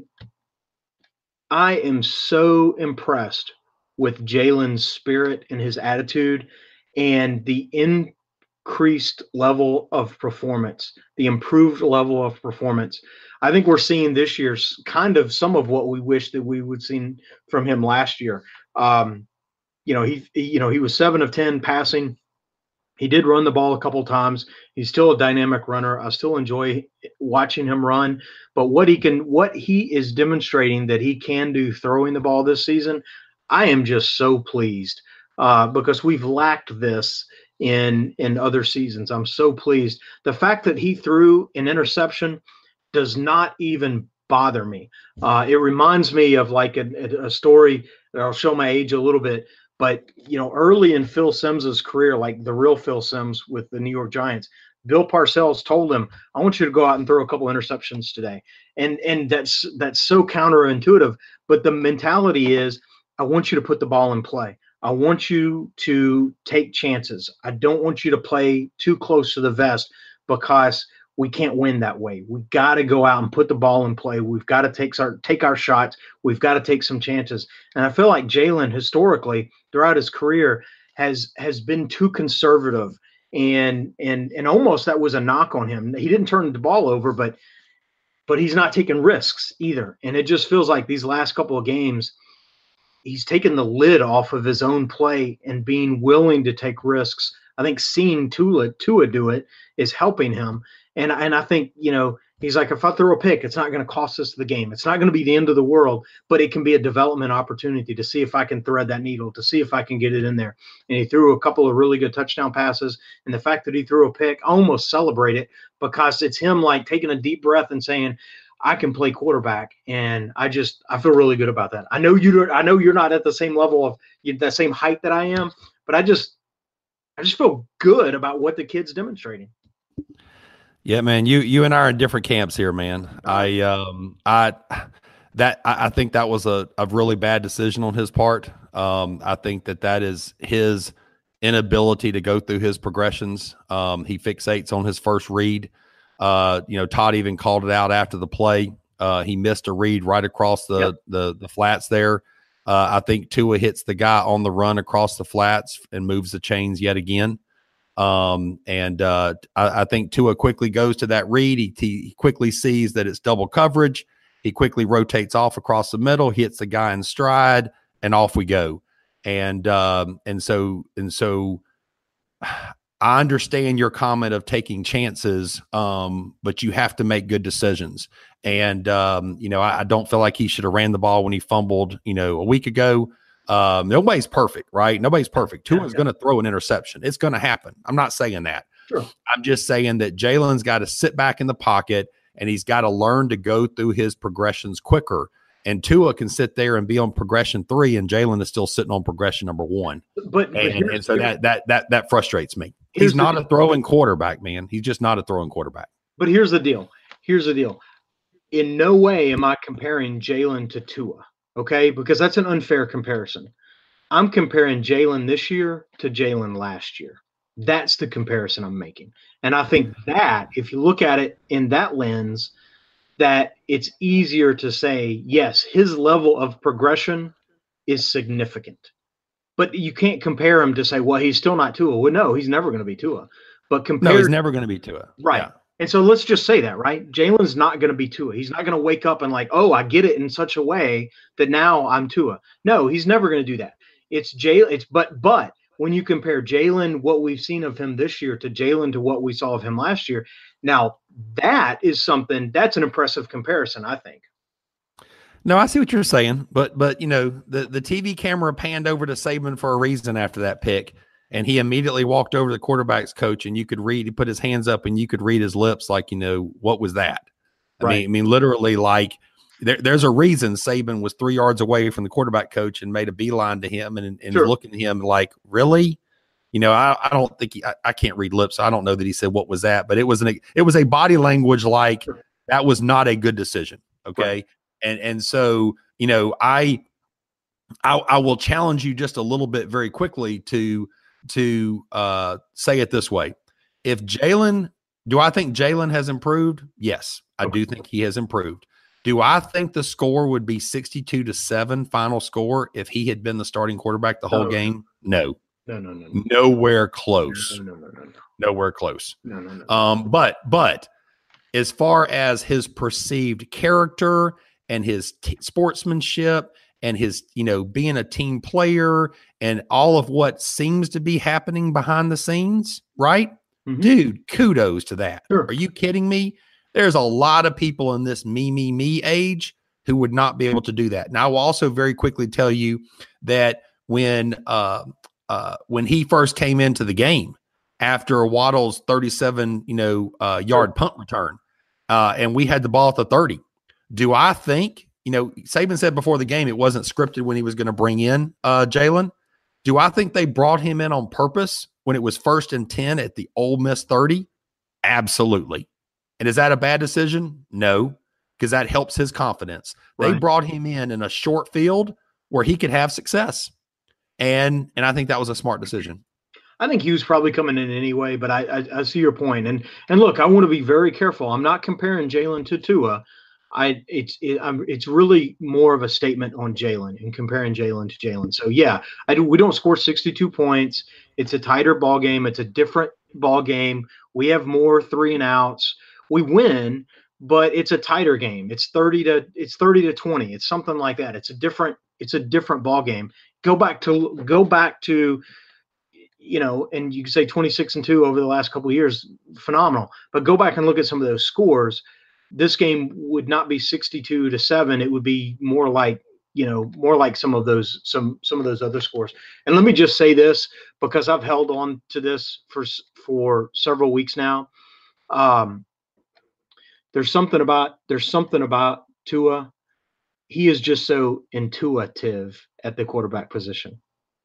I am so impressed with Jalen's spirit and his attitude, and the increased level of performance, the improved level of performance. I think we're seeing this year's kind of some of what we wish that we would seen from him last year. Um, you know, he, he, you know, he was seven of ten passing. He did run the ball a couple times. He's still a dynamic runner. I still enjoy watching him run. But what he can, what he is demonstrating that he can do throwing the ball this season, I am just so pleased uh, because we've lacked this in in other seasons. I'm so pleased. The fact that he threw an interception does not even bother me. Uh, it reminds me of like a, a story that I'll show my age a little bit. But, you know, early in Phil Sims's career, like the real Phil Simms with the New York Giants, Bill Parcells told him, I want you to go out and throw a couple interceptions today. And and that's that's so counterintuitive. But the mentality is, I want you to put the ball in play. I want you to take chances. I don't want you to play too close to the vest because we can't win that way. We got to go out and put the ball in play. We've got to take our take our shots. We've got to take some chances. And I feel like Jalen historically throughout his career has has been too conservative, and and and almost that was a knock on him. He didn't turn the ball over, but but he's not taking risks either. And it just feels like these last couple of games, he's taken the lid off of his own play and being willing to take risks. I think seeing Tua Tua do it is helping him. And, and I think, you know, he's like, if I throw a pick, it's not going to cost us the game. It's not going to be the end of the world, but it can be a development opportunity to see if I can thread that needle, to see if I can get it in there. And he threw a couple of really good touchdown passes. And the fact that he threw a pick, I almost celebrate it because it's him like taking a deep breath and saying, I can play quarterback. And I just, I feel really good about that. I know you don't, I know you're not at the same level of that same height that I am, but I just, I just feel good about what the kid's demonstrating. Yeah, man, you you and I are in different camps here, man. I um I that I, I think that was a, a really bad decision on his part. Um, I think that that is his inability to go through his progressions. Um, he fixates on his first read. Uh, you know, Todd even called it out after the play. Uh, he missed a read right across the yep. the the flats there. Uh, I think Tua hits the guy on the run across the flats and moves the chains yet again. Um, and uh, I, I think Tua quickly goes to that read. He, he quickly sees that it's double coverage. He quickly rotates off across the middle, hits the guy in stride, and off we go. And um, and so and so, I understand your comment of taking chances, um, but you have to make good decisions. And um, you know, I, I don't feel like he should have ran the ball when he fumbled, you know, a week ago. Um, nobody's perfect, right? Nobody's perfect. Tua's going to throw an interception. It's going to happen. I'm not saying that. Sure. I'm just saying that Jalen's got to sit back in the pocket and he's got to learn to go through his progressions quicker. And Tua can sit there and be on progression three, and Jalen is still sitting on progression number one. But, but and, and so that that that that frustrates me. He's not a throwing quarterback, man. He's just not a throwing quarterback. But here's the deal. Here's the deal. In no way am I comparing Jalen to Tua. Okay, because that's an unfair comparison. I'm comparing Jalen this year to Jalen last year. That's the comparison I'm making. And I think that if you look at it in that lens, that it's easier to say, yes, his level of progression is significant. But you can't compare him to say, well, he's still not Tua. Well, no, he's never going to be Tua. But compared, no, he's never going to be Tua. Right. Yeah. And so let's just say that, right? Jalen's not going to be Tua. He's not going to wake up and like, oh, I get it in such a way that now I'm Tua. No, he's never going to do that. It's Jalen. It's but but when you compare Jalen, what we've seen of him this year, to Jalen to what we saw of him last year, now that is something that's an impressive comparison, I think. No, I see what you're saying, but but you know, the the T V camera panned over to Saban for a reason after that pick. And he immediately walked over to the quarterback's coach, and you could read, he put his hands up and you could read his lips like, you know, what was that? I right. mean, I mean, literally like there, there's a reason Saban was three yards away from the quarterback coach and made a beeline to him and, and sure. looking at him like, really? You know, I, I don't think he, I, I can't read lips. So I don't know that he said, what was that? But it was an, it was a body language like sure. that was not a good decision. Okay. Right. And, and so, you know, I, I, I will challenge you just a little bit very quickly to, to uh, say it this way. If Jalen, do I think Jalen has improved? Yes, I do think he has improved. Do I think the score would be sixty-two to seven final score if he had been the starting quarterback the whole no. game? No, No, no, no, no. Nowhere close. No, no, no, no, no. Nowhere close. No, no, no. Um, but but as far as his perceived character and his t- sportsmanship and his, you know, being a team player and all of what seems to be happening behind the scenes, right? Mm-hmm. Dude, kudos to that. Sure. Are you kidding me? There's a lot of people in this me, me, me age who would not be able to do that. Now, I will also very quickly tell you that when uh, uh, when he first came into the game after Waddle's thirty-seven, you know, uh, yard punt return, uh, and we had the ball at the thirty, do I think, you know, Saban said before the game it wasn't scripted when he was going to bring in uh, Jalen. Do I think they brought him in on purpose when it was first and ten at the Ole Miss thirty? Absolutely. And is that a bad decision? No, because that helps his confidence. Right. They brought him in in a short field where he could have success. And and I think that was a smart decision. I think he was probably coming in anyway, but I I, I see your point. And and look, I want to be very careful. I'm not comparing Jalen to Tua. I it's it, I'm, it's really more of a statement on Jalen and comparing Jalen to Jalen. So yeah, I do. We don't score sixty-two points. It's a tighter ball game. It's a different ball game. We have more three and outs. We win, but it's a tighter game. It's thirty to it's thirty to twenty. It's something like that. It's a different it's a different ball game. Go back to go back to, you know, and you can say twenty-six and two over the last couple of years, phenomenal. But go back and look at some of those scores. This game would not be sixty-two to seven. It would be more like, you know, more like some of those some some of those other scores. And let me just say this, because I've held on to this for for several weeks now. Um, there's something about there's something about Tua. He is just so intuitive at the quarterback position.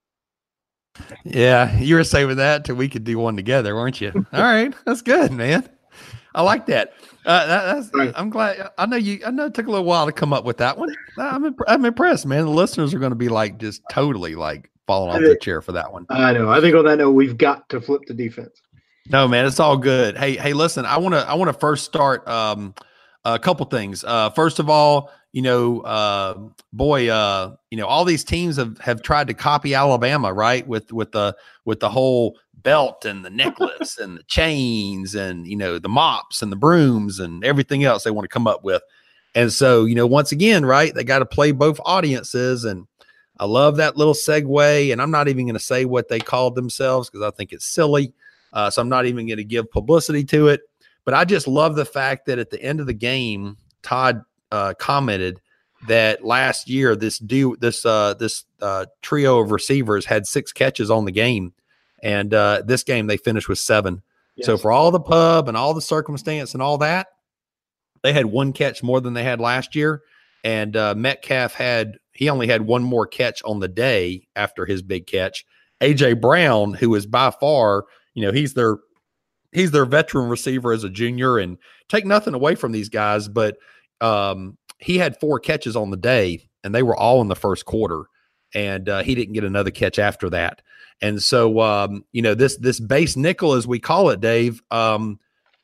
Yeah, you were saving that till we could do one together, weren't you? All right, that's good, man. I like that. Uh, that that's, right. I'm glad. I know you. I know it took a little while to come up with that one. I'm imp- I'm impressed, man. The listeners are going to be like just totally like falling off the chair for that one. I know. I think on that note, we've got to flip the defense. No, man, it's all good. Hey, hey, listen, I want to I want to first start um, a couple things. Uh, first of all, you know, uh, boy, uh, you know, all these teams have, have tried to copy Alabama, right? With with the with the whole belt and the necklace and the chains and, you know, the mops and the brooms and everything else they want to come up with. And so, you know, once again, right, they got to play both audiences. And I love that little segue. And I'm not even going to say what they called themselves because I think it's silly. Uh, so I'm not even going to give publicity to it. But I just love the fact that at the end of the game, Todd uh, commented that last year this do this uh, this uh, trio of receivers had six catches on the game, and uh, this game they finished with seven. Yes. So for all the pub and all the circumstance and all that, they had one catch more than they had last year. And uh, Metcalf had he only had one more catch on the day after his big catch. A J Brown, who is by far, you know, he's their he's their veteran receiver as a junior, and take nothing away from these guys, but um, he had four catches on the day, and they were all in the first quarter, and uh, he didn't get another catch after that. And so, um, you know, this this base nickel, as we call it, Dave, um,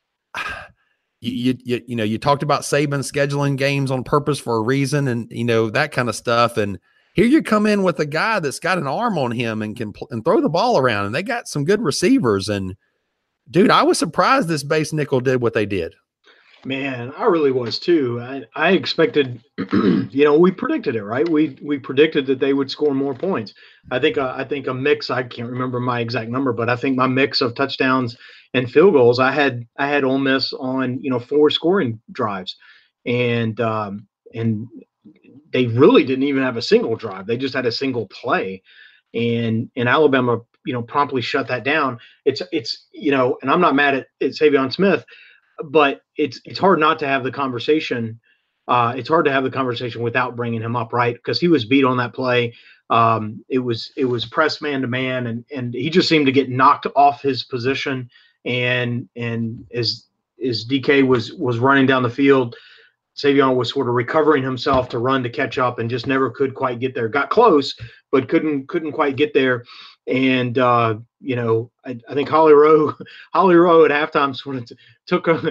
you, you you know, you talked about Saban scheduling games on purpose for a reason, and you know that kind of stuff, and here you come in with a guy that's got an arm on him and can pl- and throw the ball around, and they got some good receivers. And dude, I was surprised this base nickel did what they did. Man, I really was too. I, I expected, you know, we predicted it, right? We we predicted that they would score more points. I think uh, I think a mix. I can't remember my exact number, but I think my mix of touchdowns and field goals. I had I had Ole Miss on, you know, four scoring drives, and um, and they really didn't even have a single drive. They just had a single play, and and Alabama, you know, promptly shut that down. It's it's you know, and I'm not mad at, at Savion Smith. But it's it's hard not to have the conversation. Uh, it's hard to have the conversation without bringing him up, right? Because he was beat on that play. Um, it was it was press man to man, and and he just seemed to get knocked off his position. And and as as D K was was running down the field, Savion was sort of recovering himself to run to catch up, and just never could quite get there. Got close, but couldn't couldn't quite get there. And, uh, you know, I, I think Holly Rowe, Holly Rowe at halftime sort of t- took a,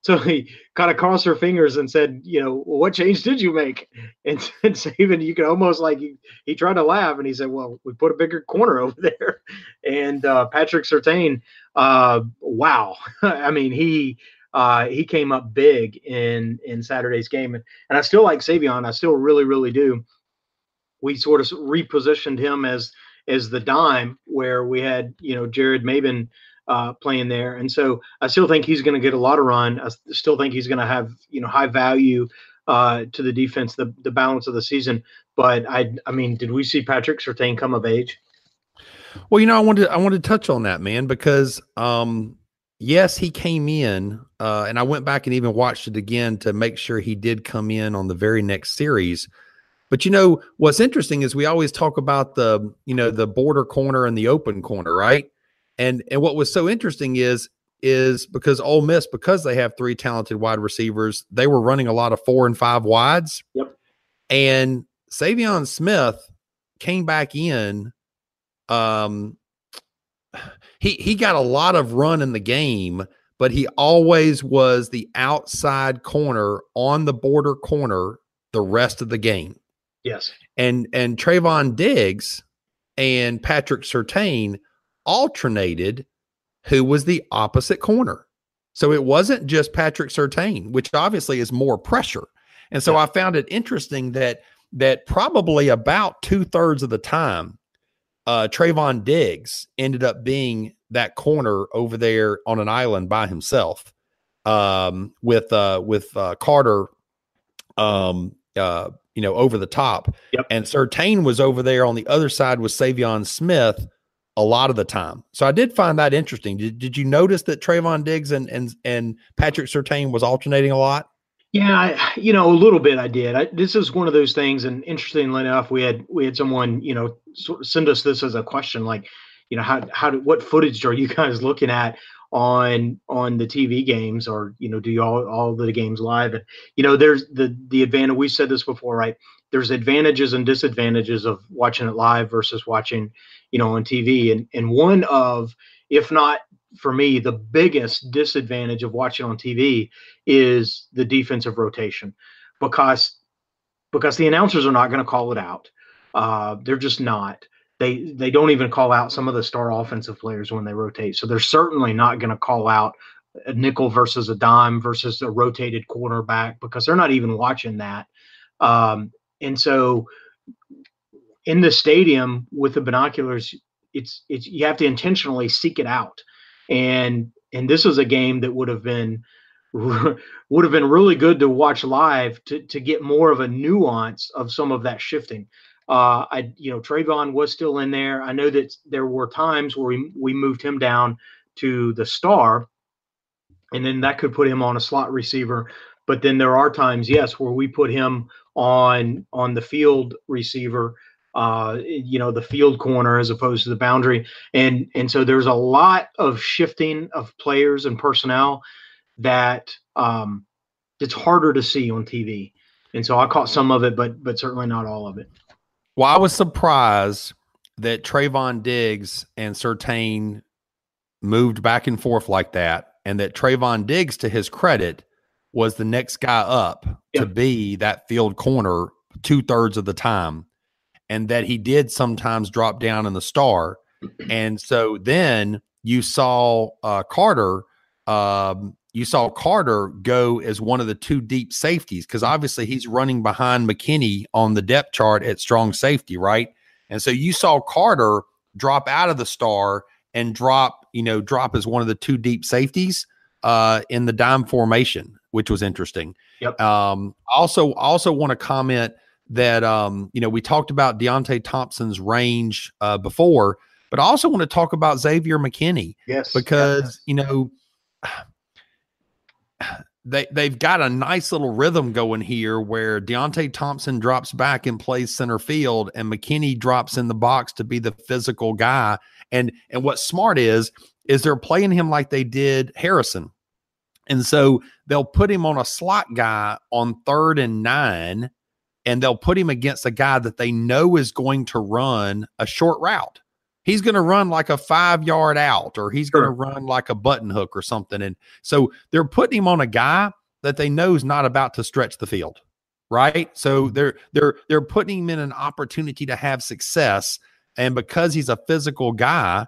so he kind of crossed her fingers and said, you know, well, what change did you make? And, and Saban, you could almost like he, he tried to laugh and he said, well, we put a bigger corner over there. And uh, Patrick Surtain, uh, wow. I mean, he uh, he came up big in in Saturday's game. And, and I still like Savion. I still really, really do. We sort of repositioned him as as the dime where we had, you know, Jared Maben uh, playing there. And so I still think he's going to get a lot of run. I still think he's going to have, you know, high value uh, to the defense, the, the balance of the season. But I, I mean, did we see Patrick Surtain come of age? Well, you know, I wanted, I wanted to touch on that, man, because um, yes, he came in uh, and I went back and even watched it again to make sure he did come in on the very next series. But, you know, what's interesting is we always talk about the, you know, the border corner and the open corner, right? And and what was so interesting is, is because Ole Miss, because they have three talented wide receivers, they were running a lot of four and five wides. Yep. And Savion Smith came back in. Um, he, he got a lot of run in the game, but he always was the outside corner on the border corner the rest of the game. Yes. And and Trayvon Diggs and Patrick Surtain alternated who was the opposite corner. So it wasn't just Patrick Surtain, which obviously is more pressure. And so yeah. I found it interesting that that probably about two-thirds of the time, uh, Trayvon Diggs ended up being that corner over there on an island by himself um, with uh, with uh, Carter um, uh, you know, over the top. Yep. And Surtain was over there on the other side with Savion Smith a lot of the time. So I did find that interesting. Did, did you notice that Trayvon Diggs and, and, and Patrick Surtain was alternating a lot? Yeah, I, you know, a little bit I did. I, this is one of those things, and interestingly enough, we had we had someone, you know, sort of send us this as a question, like, you know, how how do, what footage are you guys looking at on on the T V games, or, you know, do you all all the games live? And, you know, there's the the advantage. We said this before, right? There's advantages and disadvantages of watching it live versus watching, you know, on T V. And and one of, if not for me, the biggest disadvantage of watching on T V is the defensive rotation, because because the announcers are not going to call it out. Uh, they're just not. They they don't even call out some of the star offensive players when they rotate. So they're certainly not going to call out a nickel versus a dime versus a rotated quarterback, because they're not even watching that. Um, and so in the stadium with the binoculars, it's it's you have to intentionally seek it out. And and this was a game that would have been would have been really good to watch live to to get more of a nuance of some of that shifting. Uh, I, you know, Trayvon was still in there. I know that there were times where we, we moved him down to the star, and then that could put him on a slot receiver. But then there are times, yes, where we put him on, on the field receiver, uh, you know, the field corner as opposed to the boundary. And, and so there's a lot of shifting of players and personnel that um, it's harder to see on T V. And so I caught some of it, but, but certainly not all of it. Well, I was surprised that Trayvon Diggs and Surtain moved back and forth like that, and that Trayvon Diggs, to his credit, was the next guy up yep. to be that field corner two-thirds of the time, and that he did sometimes drop down in the star. And so then you saw uh, Carter um, you saw Carter go as one of the two deep safeties, because obviously he's running behind McKinney on the depth chart at strong safety, right? And so you saw Carter drop out of the star and drop, you know, drop as one of the two deep safeties uh, in the dime formation, which was interesting. Yep. Um, also, also want to comment that, um, you know, we talked about Deontay Thompson's range uh, before, but I also want to talk about Xavier McKinney. Yes. Because, yes. you know, They, they've got a nice little rhythm going here where Deontay Thompson drops back and plays center field, and McKinney drops in the box to be the physical guy. And, and what's smart is, is they're playing him like they did Harrison. And so they'll put him on a slot guy on third and nine, and they'll put him against a guy that they know is going to run a short route. he's going to run like a five yard out, or he's Sure. going to run like a button hook or something. And so they're putting him on a guy that they know is not about to stretch the field. Right. So they're, they're, they're putting him in an opportunity to have success. And because he's a physical guy,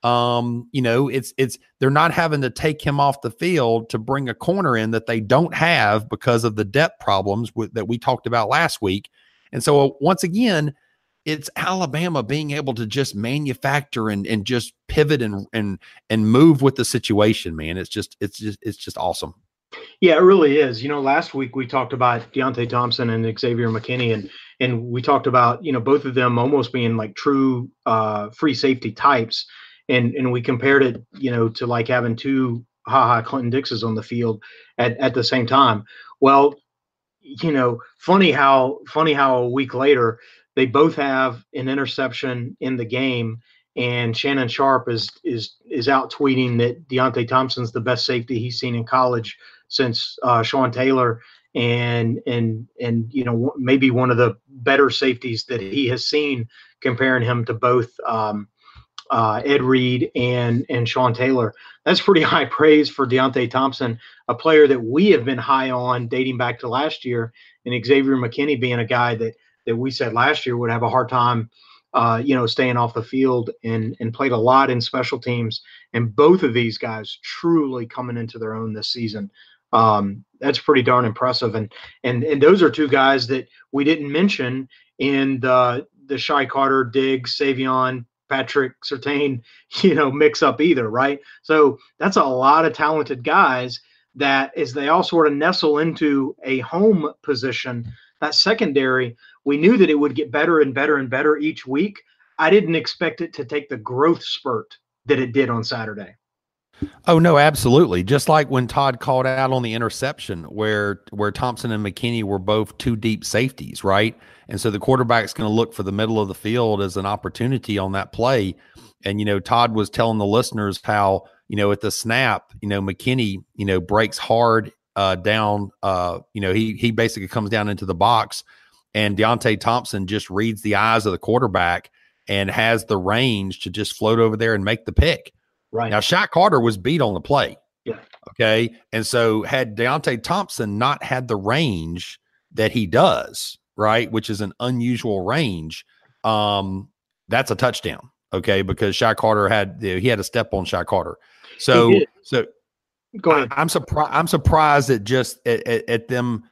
um, you know, it's, it's, they're not having to take him off the field to bring a corner in that they don't have because of the depth problems with, that we talked about last week. And so once again, it's Alabama being able to just manufacture and, and just pivot and, and, and move with the situation, man. It's just, it's just, it's just awesome. Yeah, it really is. You know, last week we talked about Deontay Thompson and Xavier McKinney, and and we talked about, you know, both of them almost being like true uh, free safety types, and and we compared it, you know, to like having two Ha Ha Clinton Dixes on the field at, at the same time. Well, you know, funny how funny how a week later they both have an interception in the game, and Shannon Sharp is is is out tweeting that Deontay Thompson's the best safety he's seen in college since uh, Sean Taylor, and and and you know, maybe one of the better safeties that he has seen, comparing him to both um, uh, Ed Reed and and Sean Taylor. That's pretty high praise for Deontay Thompson, a player that we have been high on dating back to last year, and Xavier McKinney being a guy that that we said last year would have a hard time, uh, you know, staying off the field, and and played a lot in special teams. And both of these guys truly coming into their own this season. Um, that's pretty darn impressive. And, and, and those are two guys that we didn't mention in the, the Shy Carter, Diggs, Savion, Patrick Surtain, you know, mix up either. Right. So that's a lot of talented guys that, as they all sort of nestle into a home position, that secondary, we knew that it would get better and better and better each week. I didn't expect it to take the growth spurt that it did on Saturday. Oh, no, absolutely. Just like when Todd called out on the interception where where Thompson and McKinney were both two deep safeties, right? And so the quarterback's going to look for the middle of the field as an opportunity on that play. And, you know, Todd was telling the listeners how, you know, at the snap, you know, McKinney, you know, breaks hard uh, down. Uh, you know, he he basically comes down into the box, and Deontay Thompson just reads the eyes of the quarterback and has the range to just float over there and make the pick. Right. Now, Shy Carter was beat on the play. Yeah. Okay. And so had Deontay Thompson not had the range that he does, right, which is an unusual range, um, that's a touchdown. Okay. Because Shy Carter had, he had a step on Shy Carter. So, so go ahead. I, I'm surprised. I'm surprised at just at, at, at them.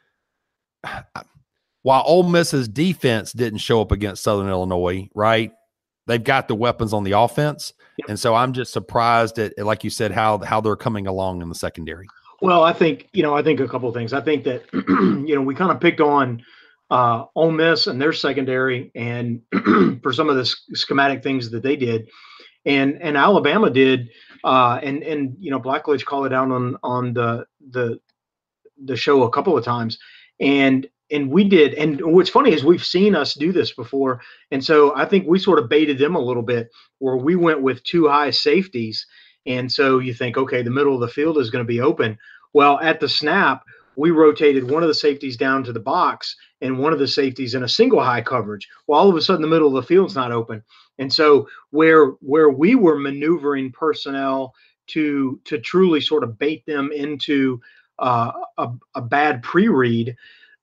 While Ole Miss's defense didn't show up against Southern Illinois, right? They've got the weapons on the offense. And so I'm just surprised at, like you said, how how they're coming along in the secondary. Well, I think, you know, I think a couple of things. I think that, you know, we kind of picked on uh, Ole Miss and their secondary, and for some of the schematic things that they did, and and Alabama did, uh, and and you know, Blackledge called it out on on the the the show a couple of times, and. And we did. And what's funny is we've seen us do this before. And so I think we sort of baited them a little bit, where we went with two high safeties. And so you think, okay, the middle of the field is going to be open. Well, at the snap, we rotated one of the safeties down to the box and one of the safeties in a single high coverage. Well, all of a sudden the middle of the field's not open. And so where where we were maneuvering personnel to to truly sort of bait them into uh, a, a bad pre-read,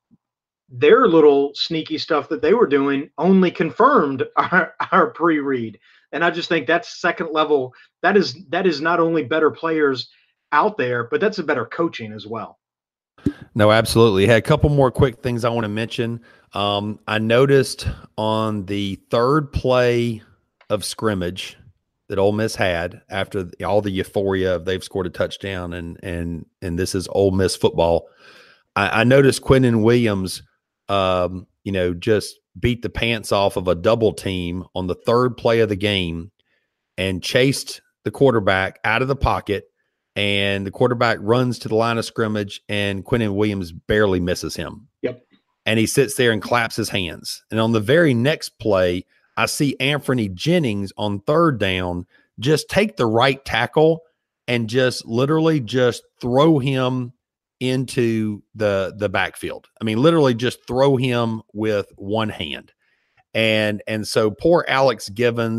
their little sneaky stuff that they were doing only confirmed our, our pre-read. And I just think that's second level. That is, that is not only better players out there, but that's a better coaching as well. No, absolutely. Had a couple more quick things I want to mention. Um, I noticed on the third play of scrimmage that Ole Miss had, after the, all the euphoria of they've scored a touchdown and, and, and this is Ole Miss football. I, I noticed Quinnen Williams, Um, you know, just beat the pants off of a double team on the third play of the game and chased the quarterback out of the pocket, and the quarterback runs to the line of scrimmage, and Quinnen Williams barely misses him. Yep. And he sits there and claps his hands. And on the very next play, I see Anthony Jennings on third down just take the right tackle and just literally just throw him into the the backfield. I mean, literally just throw him with one hand. And and so poor Alex Givens,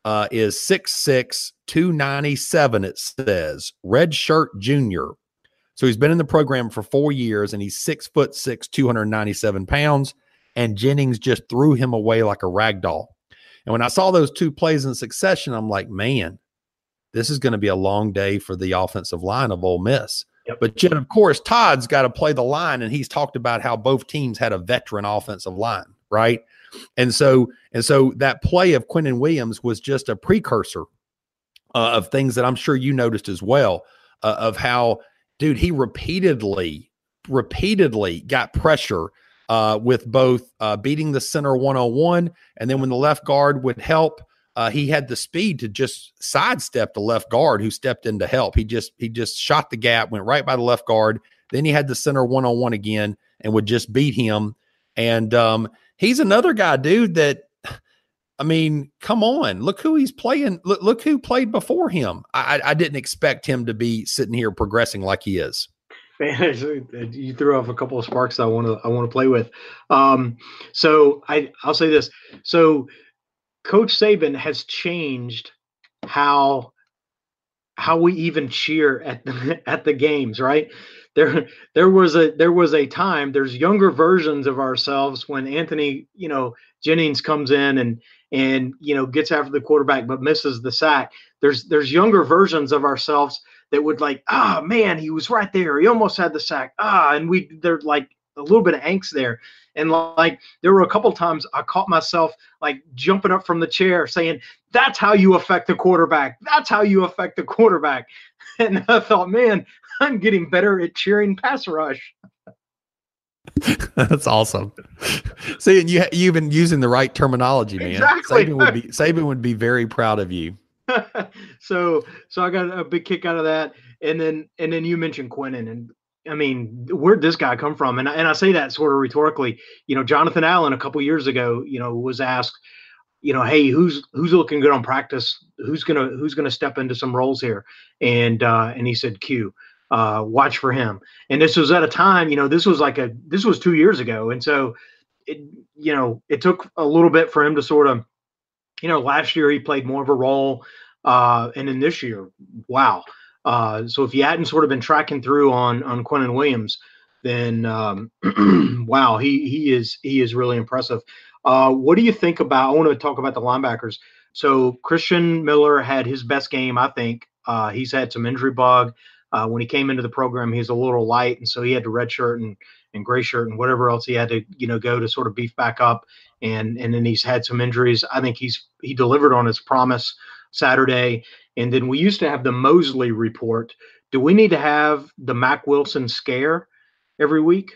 uh, is six six, two ninety-seven, it says, red shirt junior. So he's been in the program for four years, and he's six foot six, two ninety-seven pounds, and Jennings just threw him away like a rag doll. And when I saw those two plays in succession, I'm like, man, this is going to be a long day for the offensive line of Ole Miss. Yep. But yet, of course, Todd's got to play the line, and he's talked about how both teams had a veteran offensive line, right? And so, and so that play of Quinnen Williams was just a precursor uh, of things that I'm sure you noticed as well, uh, of how, dude, he repeatedly, repeatedly got pressure uh, with both uh, beating the center one-on-one, and then when the left guard would help, uh, he had the speed to just sidestep the left guard who stepped in to help. He just he just shot the gap, went right by the left guard. Then he had the center one-on-one again and would just beat him. And um, he's another guy, dude, that, I mean, come on, look who he's playing. Look, look who played before him. I, I didn't expect him to be sitting here progressing like he is. Man, you threw off a couple of sparks that I want to I want to play with. Um, so I I'll say this. So Coach Saban has changed how how we even cheer at the, at the games, right? There there was a there was a time. There's younger versions of ourselves when Anthony, you know, Jennings comes in and and you know gets after the quarterback but misses the sack. There's there's younger versions of ourselves that would like, ah, man, he was right there. He almost had the sack. Ah, and we there's like a little bit of angst there. And like there were a couple times I caught myself like jumping up from the chair saying, that's how you affect the quarterback. That's how you affect the quarterback. And I thought, man, I'm getting better at cheering pass rush. That's awesome. See, and you you've been using the right terminology, man. Exactly. Saban would be Saban would be very proud of you. so so I got a big kick out of that. And then and then you mentioned Quinnen, and I mean, where'd this guy come from? And and I say that sort of rhetorically. You know, Jonathan Allen a couple years ago, you know, was asked, you know, hey, who's who's looking good on practice? Who's gonna who's gonna step into some roles here? And uh, and he said, Q. Uh, watch for him. And this was at a time, you know, this was like a this was two years ago, and so it, you know, it took a little bit for him to sort of, you know, last year he played more of a role, uh, and then this year, wow. Uh, so if you hadn't sort of been tracking through on on Quinnen Williams, then um, wow, he he is he is really impressive. Uh, what do you think about? I want to talk about the linebackers. So Christian Miller had his best game, I think. Uh, he's had some injury bug. Uh, when he came into the program, he's a little light, and so he had to red shirt and and gray shirt and whatever else he had to you know go to sort of beef back up. And and then he's had some injuries. I think he's he delivered on his promise Saturday. And then we used to have the Mosley report. Do we need to have the Mack Wilson scare every week?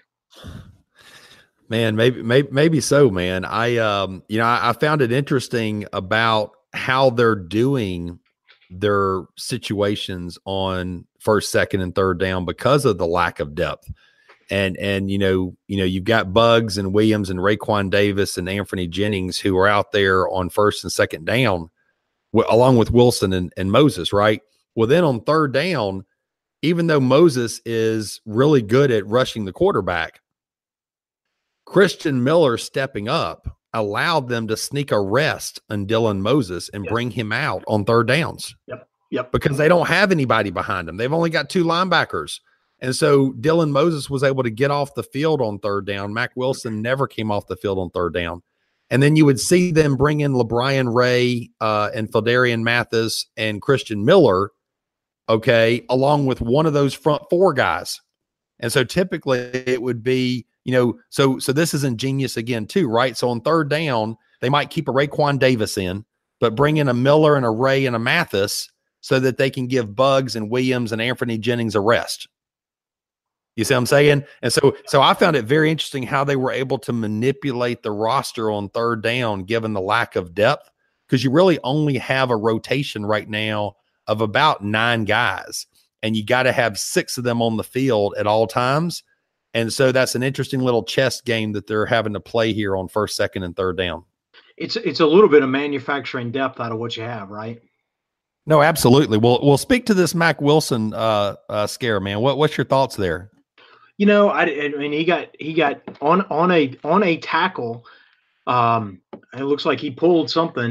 Man, maybe, maybe, maybe so, man. I, um, you know, I, I found it interesting about how they're doing their situations on first, second, and third down because of the lack of depth. And, and, you know, you know, you've got Buggs and Williams and Raekwon Davis and Anthony Jennings who are out there on first and second down, along with Wilson and, and Moses, right? Well, then on third down, even though Moses is really good at rushing the quarterback, Christian Miller stepping up allowed them to sneak a rest on Dylan Moses and yep. bring him out on third downs. Yep, yep. Because they don't have anybody behind them. They've only got two linebackers. And so Dylan Moses was able to get off the field on third down. Mack Wilson never came off the field on third down. And then you would see them bring in LeBrian Ray uh, and Phidarian Mathis and Christian Miller, okay, along with one of those front four guys. And so typically it would be, you know, so so this is ingenious again too, right? So on third down, they might keep a Raekwon Davis in, but bring in a Miller and a Ray and a Mathis so that they can give Buggs and Williams and Anthony Jennings a rest. You see what I'm saying? And so, so I found it very interesting how they were able to manipulate the roster on third down, given the lack of depth, because you really only have a rotation right now of about nine guys, and you got to have six of them on the field at all times. And so that's an interesting little chess game that they're having to play here on first, second, and third down. It's it's a little bit of manufacturing depth out of what you have, right? No, absolutely. Well, we'll speak to this Mack Wilson uh, uh, scare, man. What what's your thoughts there? You know, I, I mean, he got he got on on a on a tackle. Um, it looks like he pulled something,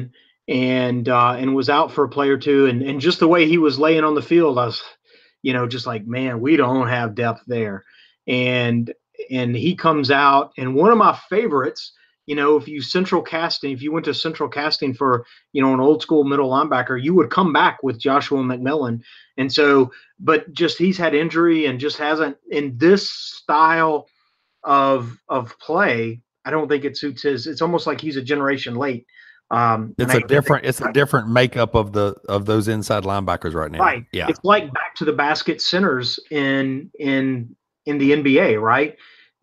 and uh, and was out for a play or two, and and just the way he was laying on the field, I was, you know, just like, man, we don't have depth there, and and he comes out, and one of my favorites. You know, if you central casting, if you went to central casting for, you know, an old school middle linebacker, you would come back with Joshua McMillan. And so, but just he's had injury and just hasn't in this style of of play. I don't think it suits his. It's almost like he's a generation late. Um, it's a I, different. It's a different makeup of the of those inside linebackers right now. Right. Yeah. It's like back to the basket centers in in in the N B A. Right.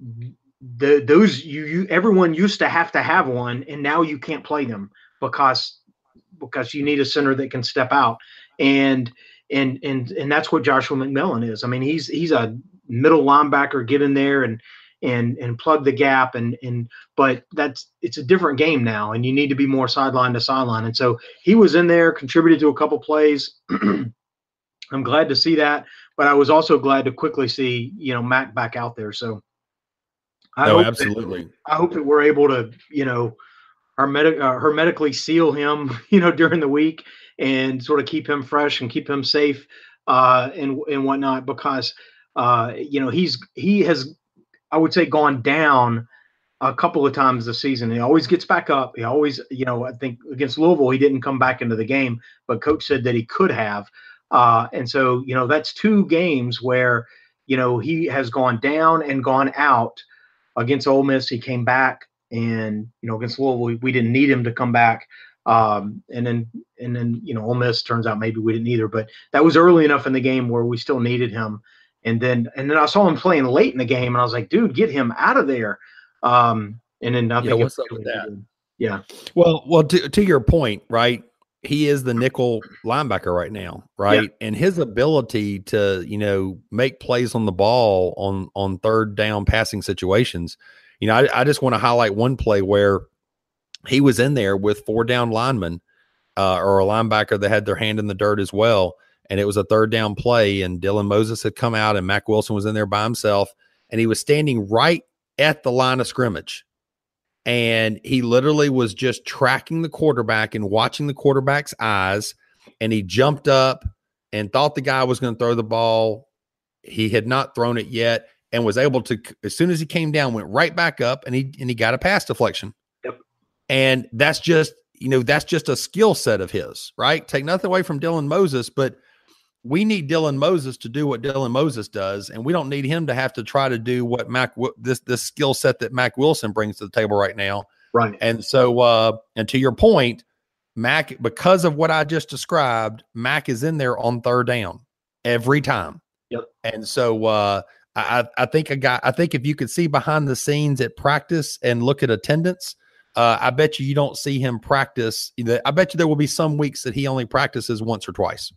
The those you, you everyone used to have to have one, and now you can't play them because because you need a center that can step out, and and and and that's what Joshua McMillan is. I mean, he's he's a middle linebacker, get in there and and and plug the gap, and and but that's it's a different game now, and you need to be more sideline to sideline. And so he was in there, contributed to a couple plays. I'm glad to see that, but I was also glad to quickly see you know Mac back out there. So. I oh, hope absolutely. That, I hope that we're able to, you know, hermetic, uh, hermetically seal him, you know, during the week and sort of keep him fresh and keep him safe uh, and and whatnot because, uh, you know, he's he has, I would say, gone down a couple of times this season. He always gets back up. He always, you know, I think against Louisville, he didn't come back into the game, but coach said that he could have. Uh, and so, you know, that's two games where, you know, he has gone down and gone out. Against Ole Miss, he came back, and you know against Louisville, we, we didn't need him to come back. Um, and then and then you know Ole Miss turns out maybe we didn't either, but that was early enough in the game where we still needed him. And then and then I saw him playing late in the game, and I was like, dude, get him out of there. Um, and then I think yeah, what's up with that? Yeah. Well, well, to to your point, right? He is the nickel linebacker right now, right? Yeah. And his ability to, you know, make plays on the ball on on third down passing situations. You know, I, I just want to highlight one play where he was in there with four down linemen uh, or a linebacker that had their hand in the dirt as well. And it was a third down play, and Dylan Moses had come out, and Mack Wilson was in there by himself, and he was standing right at the line of scrimmage. And he literally was just tracking the quarterback and watching the quarterback's eyes. And he jumped up and thought the guy was going to throw the ball. He had not thrown it yet and was able to, as soon as he came down, went right back up and he, and he got a pass deflection. Yep. And that's just, you know, that's just a skill set of his, right? Take nothing away from Dylan Moses, but we need Dylan Moses to do what Dylan Moses does, and we don't need him to have to try to do what Mac this this skill set that Mack Wilson brings to the table right now. Right. And so, uh, and to your point, Mac, because of what I just described, Mac is in there on third down every time. Yep. And so, uh, I I think a guy, I think if you could see behind the scenes at practice and look at attendance, uh, I bet you you don't see him practice. I bet you there will be some weeks that he only practices once or twice.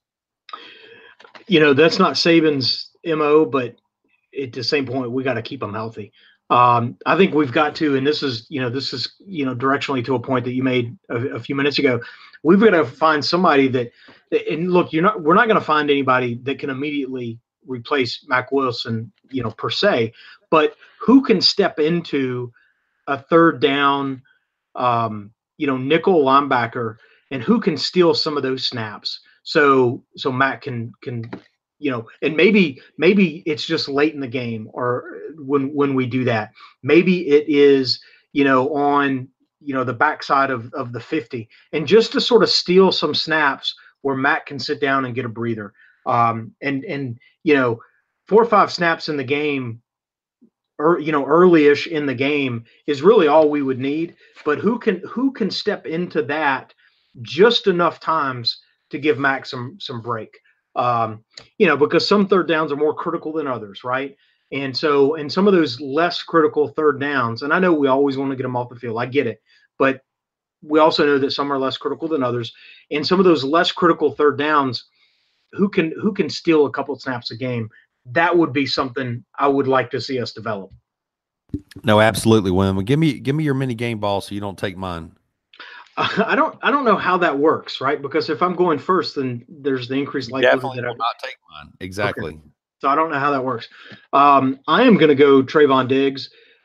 You know, that's not Saban's M O, but at the same point, we got to keep them healthy. Um, I think we've got to, and this is, you know, this is, you know, directionally to a point that you made a, a few minutes ago. We've got to find somebody that, and look, you're not, we're not going to find anybody that can immediately replace Mack Wilson, you know, per se, but who can step into a third down, um, you know, nickel linebacker, and who can steal some of those snaps. So, so Matt can, can, you know, and maybe, maybe it's just late in the game or when, when we do that, maybe it is, you know, on, you know, the backside of, of the fifty, and just to sort of steal some snaps where Matt can sit down and get a breather. Um, and, and, you know, four or five snaps in the game or, you know, early-ish in the game is really all we would need, but who can, who can step into that just enough times to give Mac some some break, um, you know, because some third downs are more critical than others, right? And so, and some of those less critical third downs, and I know we always want to get them off the field, I get it, but we also know that some are less critical than others. And some of those less critical third downs, who can who can steal a couple of snaps a game? That would be something I would like to see us develop. No, absolutely, Wim. Give me give me your mini game ball so you don't take mine. I don't I don't know how that works, right? Because if I'm going first, then there's the increased likelihood Definitely that I will not take mine. Exactly. Okay. So I don't know how that works. Um, I am going to go Trayvon Diggs.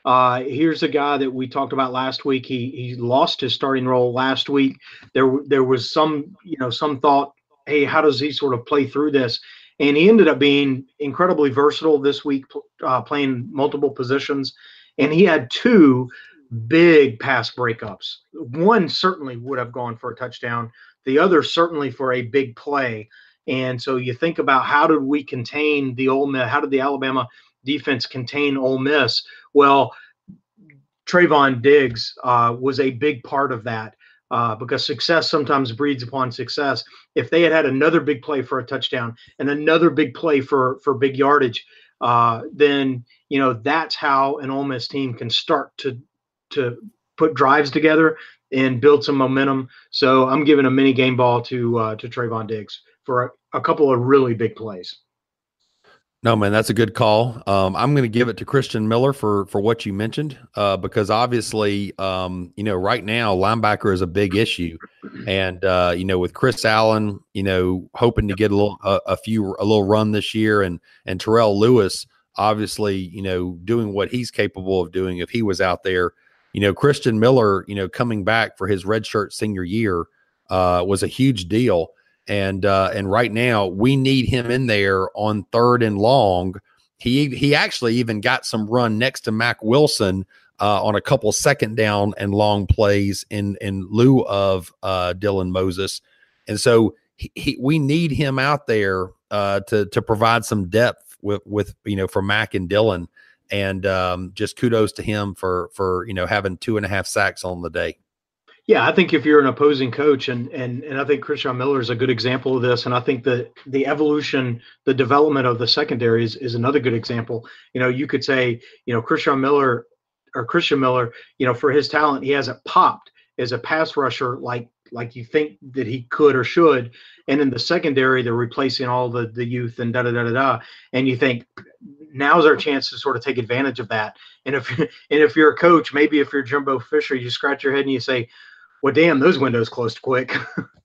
Uh, here's a guy that we talked about last week. He he lost his starting role last week. There there was some you know some thought, hey, how does he sort of play through this? And he ended up being incredibly versatile this week, uh, playing multiple positions. And he had two big pass breakups. One certainly would have gone for a touchdown. The other certainly for a big play. And so you think about how did we contain the Ole Miss? How did the Alabama defense contain Ole Miss? Well, Trayvon Diggs uh, was a big part of that. Uh, because success sometimes breeds upon success. If they had had another big play for a touchdown and another big play for for big yardage, uh, then you know that's how an Ole Miss team can start to to put drives together and build some momentum. So I'm giving a mini game ball to uh, to Trayvon Diggs for a, a couple of really big plays. No, man, that's a good call. Um, I'm going to give it to Christian Miller for for what you mentioned, uh, because obviously, um, you know, right now linebacker is a big issue, and uh, you know, with Chris Allen, you know, hoping to get a little a, a few a little run this year, and and Terrell Lewis, obviously, you know, doing what he's capable of doing if he was out there. You know, Christian Miller, you know, coming back for his redshirt senior year uh, was a huge deal. And uh, and right now we need him in there on third and long. He he actually even got some run next to Mac Wilson uh, on a couple second down and long plays in in lieu of uh, Dylan Moses. And so he, he, we need him out there uh, to to provide some depth with with you know for Mac and Dylan. And um, just kudos to him for for you know having two and a half sacks on the day. Yeah, I think if you're an opposing coach, and and and I think Christian Miller is a good example of this, and I think that the evolution, the development of the secondary is, is another good example. You know, you could say, you know, Christian Miller or Christian Miller, you know, for his talent, he hasn't popped as a pass rusher like like you think that he could or should. And in the secondary, they're replacing all the the youth and da da da da da. And you think now's our chance to sort of take advantage of that. And if and if you're a coach, maybe if you're Jimbo Fisher, you scratch your head and you say, well, damn, those windows closed quick.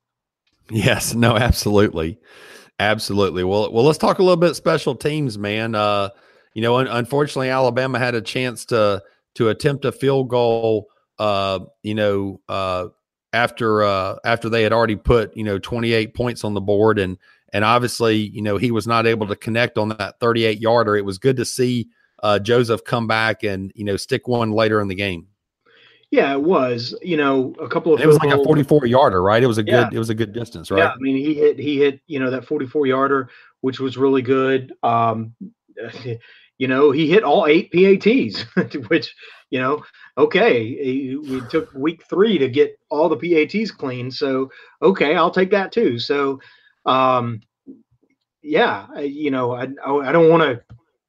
Yes, no, absolutely. Absolutely. Well, well, let's talk a little bit special teams, man. Uh, you know, un- unfortunately, Alabama had a chance to to attempt a field goal, uh, you know, uh, after uh, after they had already put, you know, twenty-eight points on the board. And and obviously, you know, he was not able to connect on that thirty-eight yarder. It was good to see uh, Joseph come back and, you know, stick one later in the game. Yeah, it was, you know, a couple of, it was like a forty-four yarder, right? It was a yeah. good, it was a good distance, right? Yeah. I mean, he hit, he hit, you know, that forty-four yarder, which was really good. Um, you know, he hit all eight P A Ts, which, you know, okay. He, we took week three to get all the P A Ts clean. So, okay, I'll take that too. So, um, yeah, I, you know, I, I, I don't want to,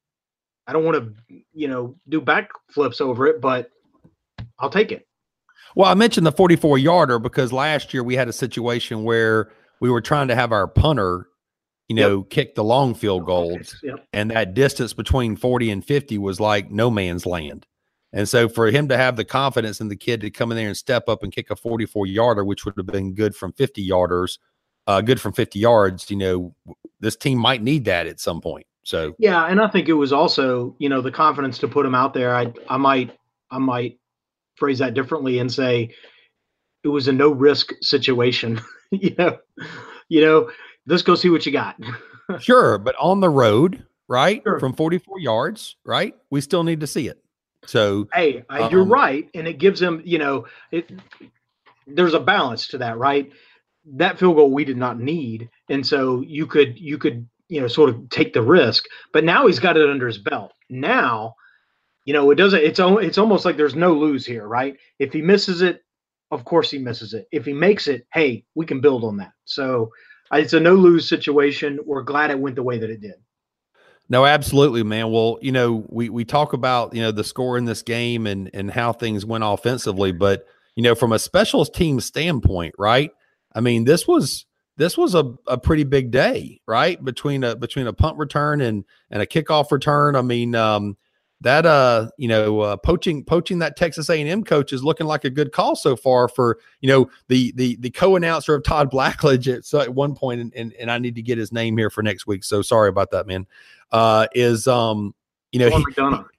I don't want to, you know, do backflips over it, but I'll take it. Well, I mentioned the forty-four yarder because last year we had a situation where we were trying to have our punter, you know, yep. kick the long field goals. Yep. And that distance between forty and fifty was like no man's land. And so for him to have the confidence in the kid to come in there and step up and kick a forty-four yarder, which would have been good from fifty yarders, uh, good from fifty yards, you know, this team might need that at some point. So, yeah. And I think it was also, you know, the confidence to put him out there. I, I might, I might, phrase that differently and say it was a no risk situation. you know, you know, let's go see what you got. Sure. But on the road, right. Sure. From forty-four yards, right. We still need to see it. So, hey, um, you're right. And it gives them, you know, it, there's a balance to that, right? That field goal we did not need. And so you could, you could, you know, sort of take the risk, but now he's got it under his belt. Now, you know, it doesn't, it's, it's almost like there's no lose here, right? If he misses it, of course he misses it. If he makes it, hey, we can build on that. So it's a no lose situation. We're glad it went the way that it did. No, absolutely, man. Well, you know, we, we talk about, you know, the score in this game and, and how things went offensively, but, you know, from a special team standpoint, right? I mean, this was, this was a, a pretty big day, right? Between a, between a punt return and, and a kickoff return. I mean, um, That uh, you know, uh, poaching poaching that Texas A and M coach is looking like a good call so far for, you know, the the the co-announcer of Todd Blackledge at, so at one point, and, and and I need to get his name here for next week. So sorry about that, man. Uh, is um, you know, he,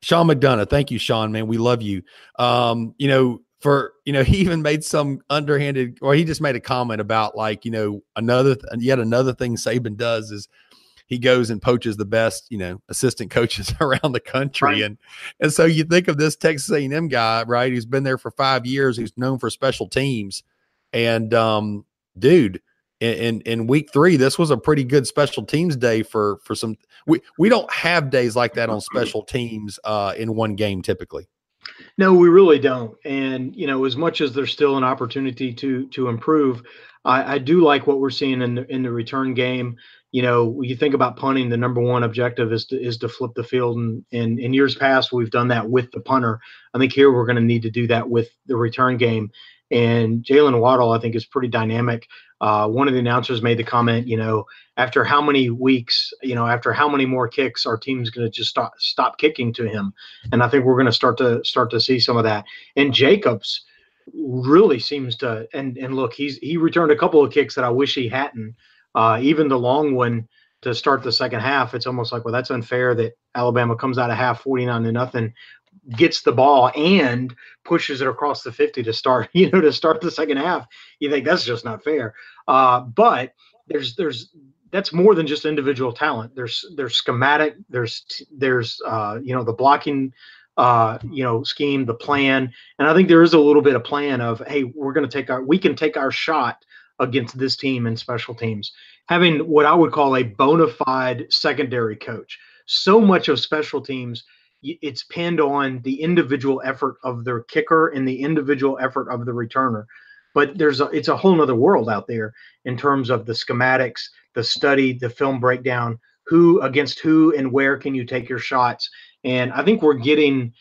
Sean McDonough. Thank you, Sean, man. We love you. Um, you know, for, you know, he even made some underhanded, or he just made a comment about like, you know, another, yet another thing Saban does is he goes and poaches the best, you know, assistant coaches around the country. Right. And, and so you think of this Texas A and M guy, right, who's been there for five years, who's known for special teams. And, um, dude, in, in, in week three, this was a pretty good special teams day for, for some, we, we don't have days like that on special teams uh, in one game typically. No, we really don't. And, you know, as much as there's still an opportunity to, to improve, I, I do like what we're seeing in the, in the return game. You know, when you think about punting, the number one objective is to, is to flip the field. And, and in years past, we've done that with the punter. I think here we're going to need to do that with the return game. And Jalen Waddle, I think, is pretty dynamic. Uh, one of the announcers made the comment, you know, after how many weeks, you know, after how many more kicks, our team's going to just stop stop kicking to him. And I think we're going to start to start to see some of that. And Jacobs really seems to, and and look, he's he returned a couple of kicks that I wish he hadn't. Uh, even the long one to start the second half, it's almost like, well, that's unfair that Alabama comes out of half forty-nine to nothing, gets the ball and pushes it across the fifty to start, you know, to start the second half. You think that's just not fair. Uh, but there's, there's, that's more than just individual talent. There's, there's schematic, there's, there's, uh, you know, the blocking, uh, you know, scheme, the plan. And I think there is a little bit of plan of, hey, we're going to take our, we can take our shot against this team in special teams. Having what I would call a bona fide secondary coach. So much of special teams, it's pinned on the individual effort of their kicker and the individual effort of the returner. But there's a, it's a whole nother world out there in terms of the schematics, the study, the film breakdown, who against who and where can you take your shots. And I think we're getting,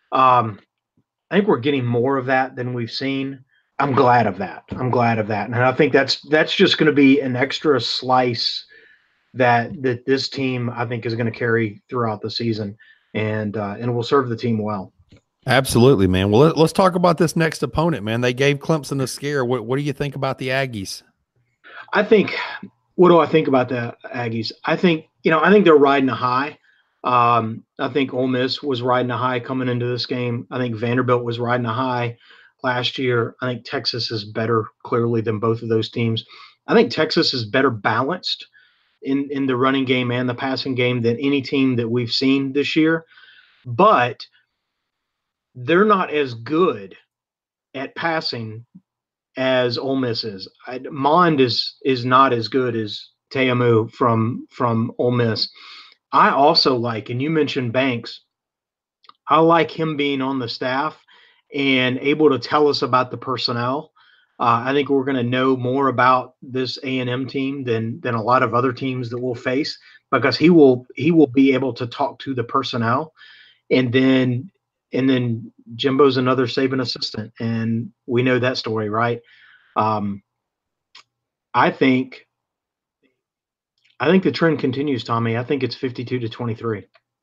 um, I think we're getting more of that than we've seen. I'm glad of that. I'm glad of that. And I think that's, that's just going to be an extra slice that, that this team, I think, is going to carry throughout the season. And uh, and will serve the team well. Absolutely, man. Well, let, let's talk about this next opponent, man. They gave Clemson a scare. What, what do you think about the Aggies? I think, what do I think about the Aggies? I think, you know, I think they're riding a high. Um, I think Ole Miss was riding a high coming into this game. I think Vanderbilt was riding a high last year. I think Texas is better, clearly, than both of those teams. I think Texas is better balanced in, in the running game and the passing game than any team that we've seen this year. But they're not as good at passing as Ole Miss is. I, Mond is is not as good as Te'amu from, from Ole Miss. I also like, and you mentioned Banks, I like him being on the staff and able to tell us about the personnel. Uh, I think we're going to know more about this A and M team than than a lot of other teams that we'll face, because he will he will be able to talk to the personnel, and then and then Jimbo's another Saban assistant, and we know that story, right? Um, I think I think the trend continues, Tommy. I think it's fifty-two to twenty-three.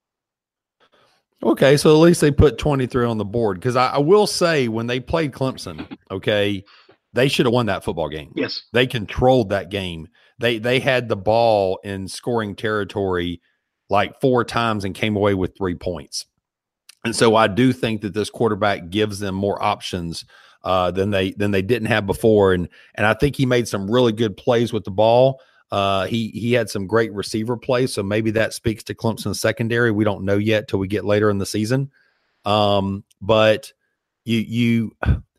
Okay, so at least they put twenty-three on the board, because I, I will say when they played Clemson, okay, they should have won that football game. Yes. They controlled that game. They they had the ball in scoring territory like four times and came away with three points. And so I do think that this quarterback gives them more options uh, than they than they didn't have before. And and I think he made some really good plays with the ball. Uh, he he had some great receiver plays, so maybe that speaks to Clemson's secondary. We don't know yet till we get later in the season. Um, but you you.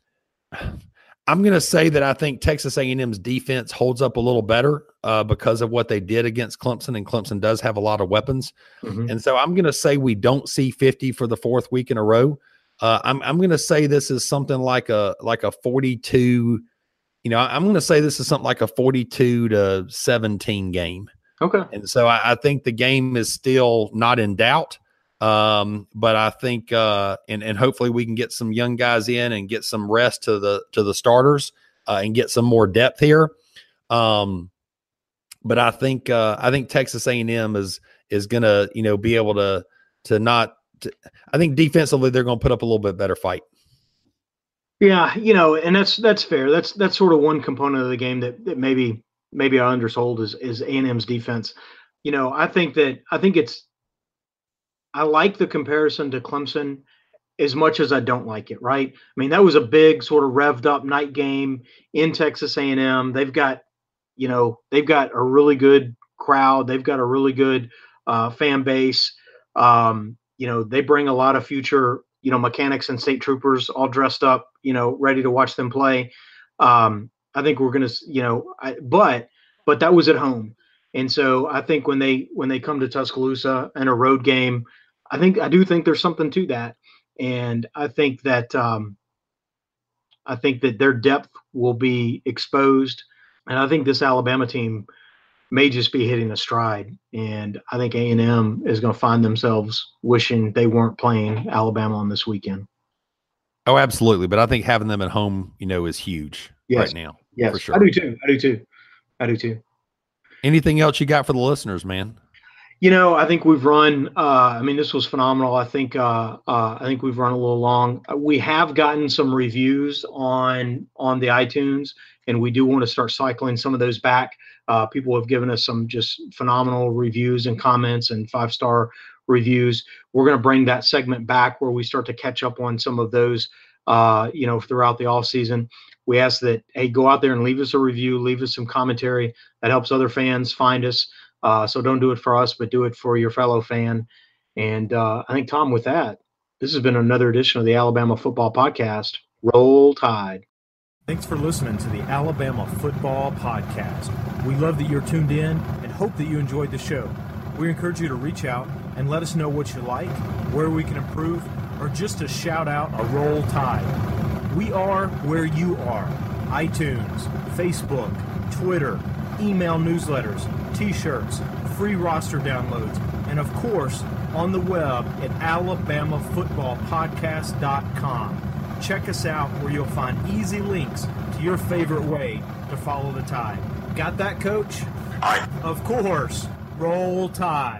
I'm going to say that I think Texas A and M's defense holds up a little better uh, because of what they did against Clemson, and Clemson does have a lot of weapons. Mm-hmm. And so I'm going to say we don't see fifty for the fourth week in a row. Uh, I'm I'm going to say this is something like a like a forty-two. You know, I'm going to say this is something like a forty-two to seventeen game. Okay. And so I, I think the game is still not in doubt. Um, but I think, uh, and, and hopefully we can get some young guys in and get some rest to the, to the starters, uh, and get some more depth here. Um, but I think, uh, I think Texas A and M is, is going to, you know, be able to, to not, to, I think defensively, they're going to put up a little bit better fight. Yeah. You know, and that's, that's fair. That's, that's sort of one component of the game that, that maybe, maybe I undersold is, is A and M's defense. You know, I think that, I think it's, I like the comparison to Clemson as much as I don't like it, right? I mean, that was a big sort of revved up night game in Texas A and M. They've got, you know, they've got a really good crowd. They've got a really good uh, fan base. Um, you know, they bring a lot of future, you know, mechanics and state troopers all dressed up, you know, ready to watch them play. Um, I think we're going to, you know, I, but, but that was at home. And so I think when they, when they come to Tuscaloosa and a road game, I think, I do think there's something to that. And I think that, um, I think that their depth will be exposed. And I think this Alabama team may just be hitting a stride. And I think A and M is going to find themselves wishing they weren't playing Alabama on this weekend. Oh, absolutely. But I think having them at home, you know, is huge yes. right now. Yes, for sure. I do too. I do too. I do too. Anything else you got for the listeners, man? You know, I think we've run, uh, I mean, this was phenomenal. I think, uh, uh, I think we've run a little long. We have gotten some reviews on, on the iTunes, and we do want to start cycling some of those back. Uh, people have given us some just phenomenal reviews and comments and five-star reviews. We're going to bring that segment back where we start to catch up on some of those, uh, you know, throughout the off season. We ask that, hey, go out there and leave us a review, leave us some commentary. That helps other fans find us. Uh, so don't do it for us, but do it for your fellow fan. And uh, I think, Tom, with that, this has been another edition of the Alabama Football Podcast. Roll Tide. Thanks for listening to the Alabama Football Podcast. We love that you're tuned in and hope that you enjoyed the show. We encourage you to reach out and let us know what you like, where we can improve, or just to shout out a Roll Tide. We are where you are. iTunes, Facebook, Twitter, email newsletters, t-shirts, free roster downloads, and of course, on the web at alabama football podcast dot com. Check us out where you'll find easy links to your favorite way to follow the Tide. Got that, Coach? Aye. Of course. Roll Tide.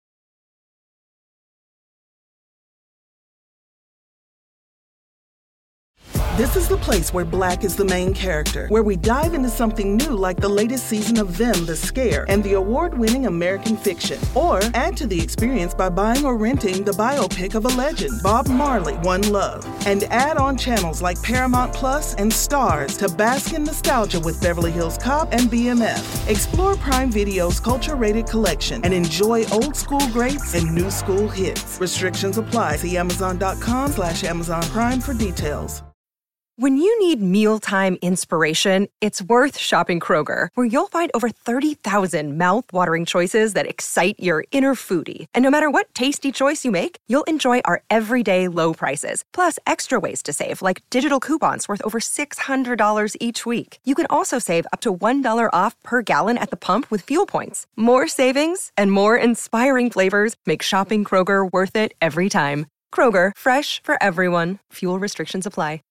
This is the place where Black is the main character, where we dive into something new like the latest season of Them, the Scare, and the award-winning American Fiction. Or add to the experience by buying or renting the biopic of a legend, Bob Marley, One Love. And add on channels like Paramount Plus and Stars to bask in nostalgia with Beverly Hills Cop and B M F. Explore Prime Video's culture-rated collection and enjoy old school greats and new school hits. Restrictions apply. See amazon.com slash Amazon Prime for details. When you need mealtime inspiration, it's worth shopping Kroger, where you'll find over thirty thousand mouth-watering choices that excite your inner foodie. And no matter what tasty choice you make, you'll enjoy our everyday low prices, plus extra ways to save, like digital coupons worth over six hundred dollars each week. You can also save up to one dollar off per gallon at the pump with fuel points. More savings and more inspiring flavors make shopping Kroger worth it every time. Kroger, fresh for everyone. Fuel restrictions apply.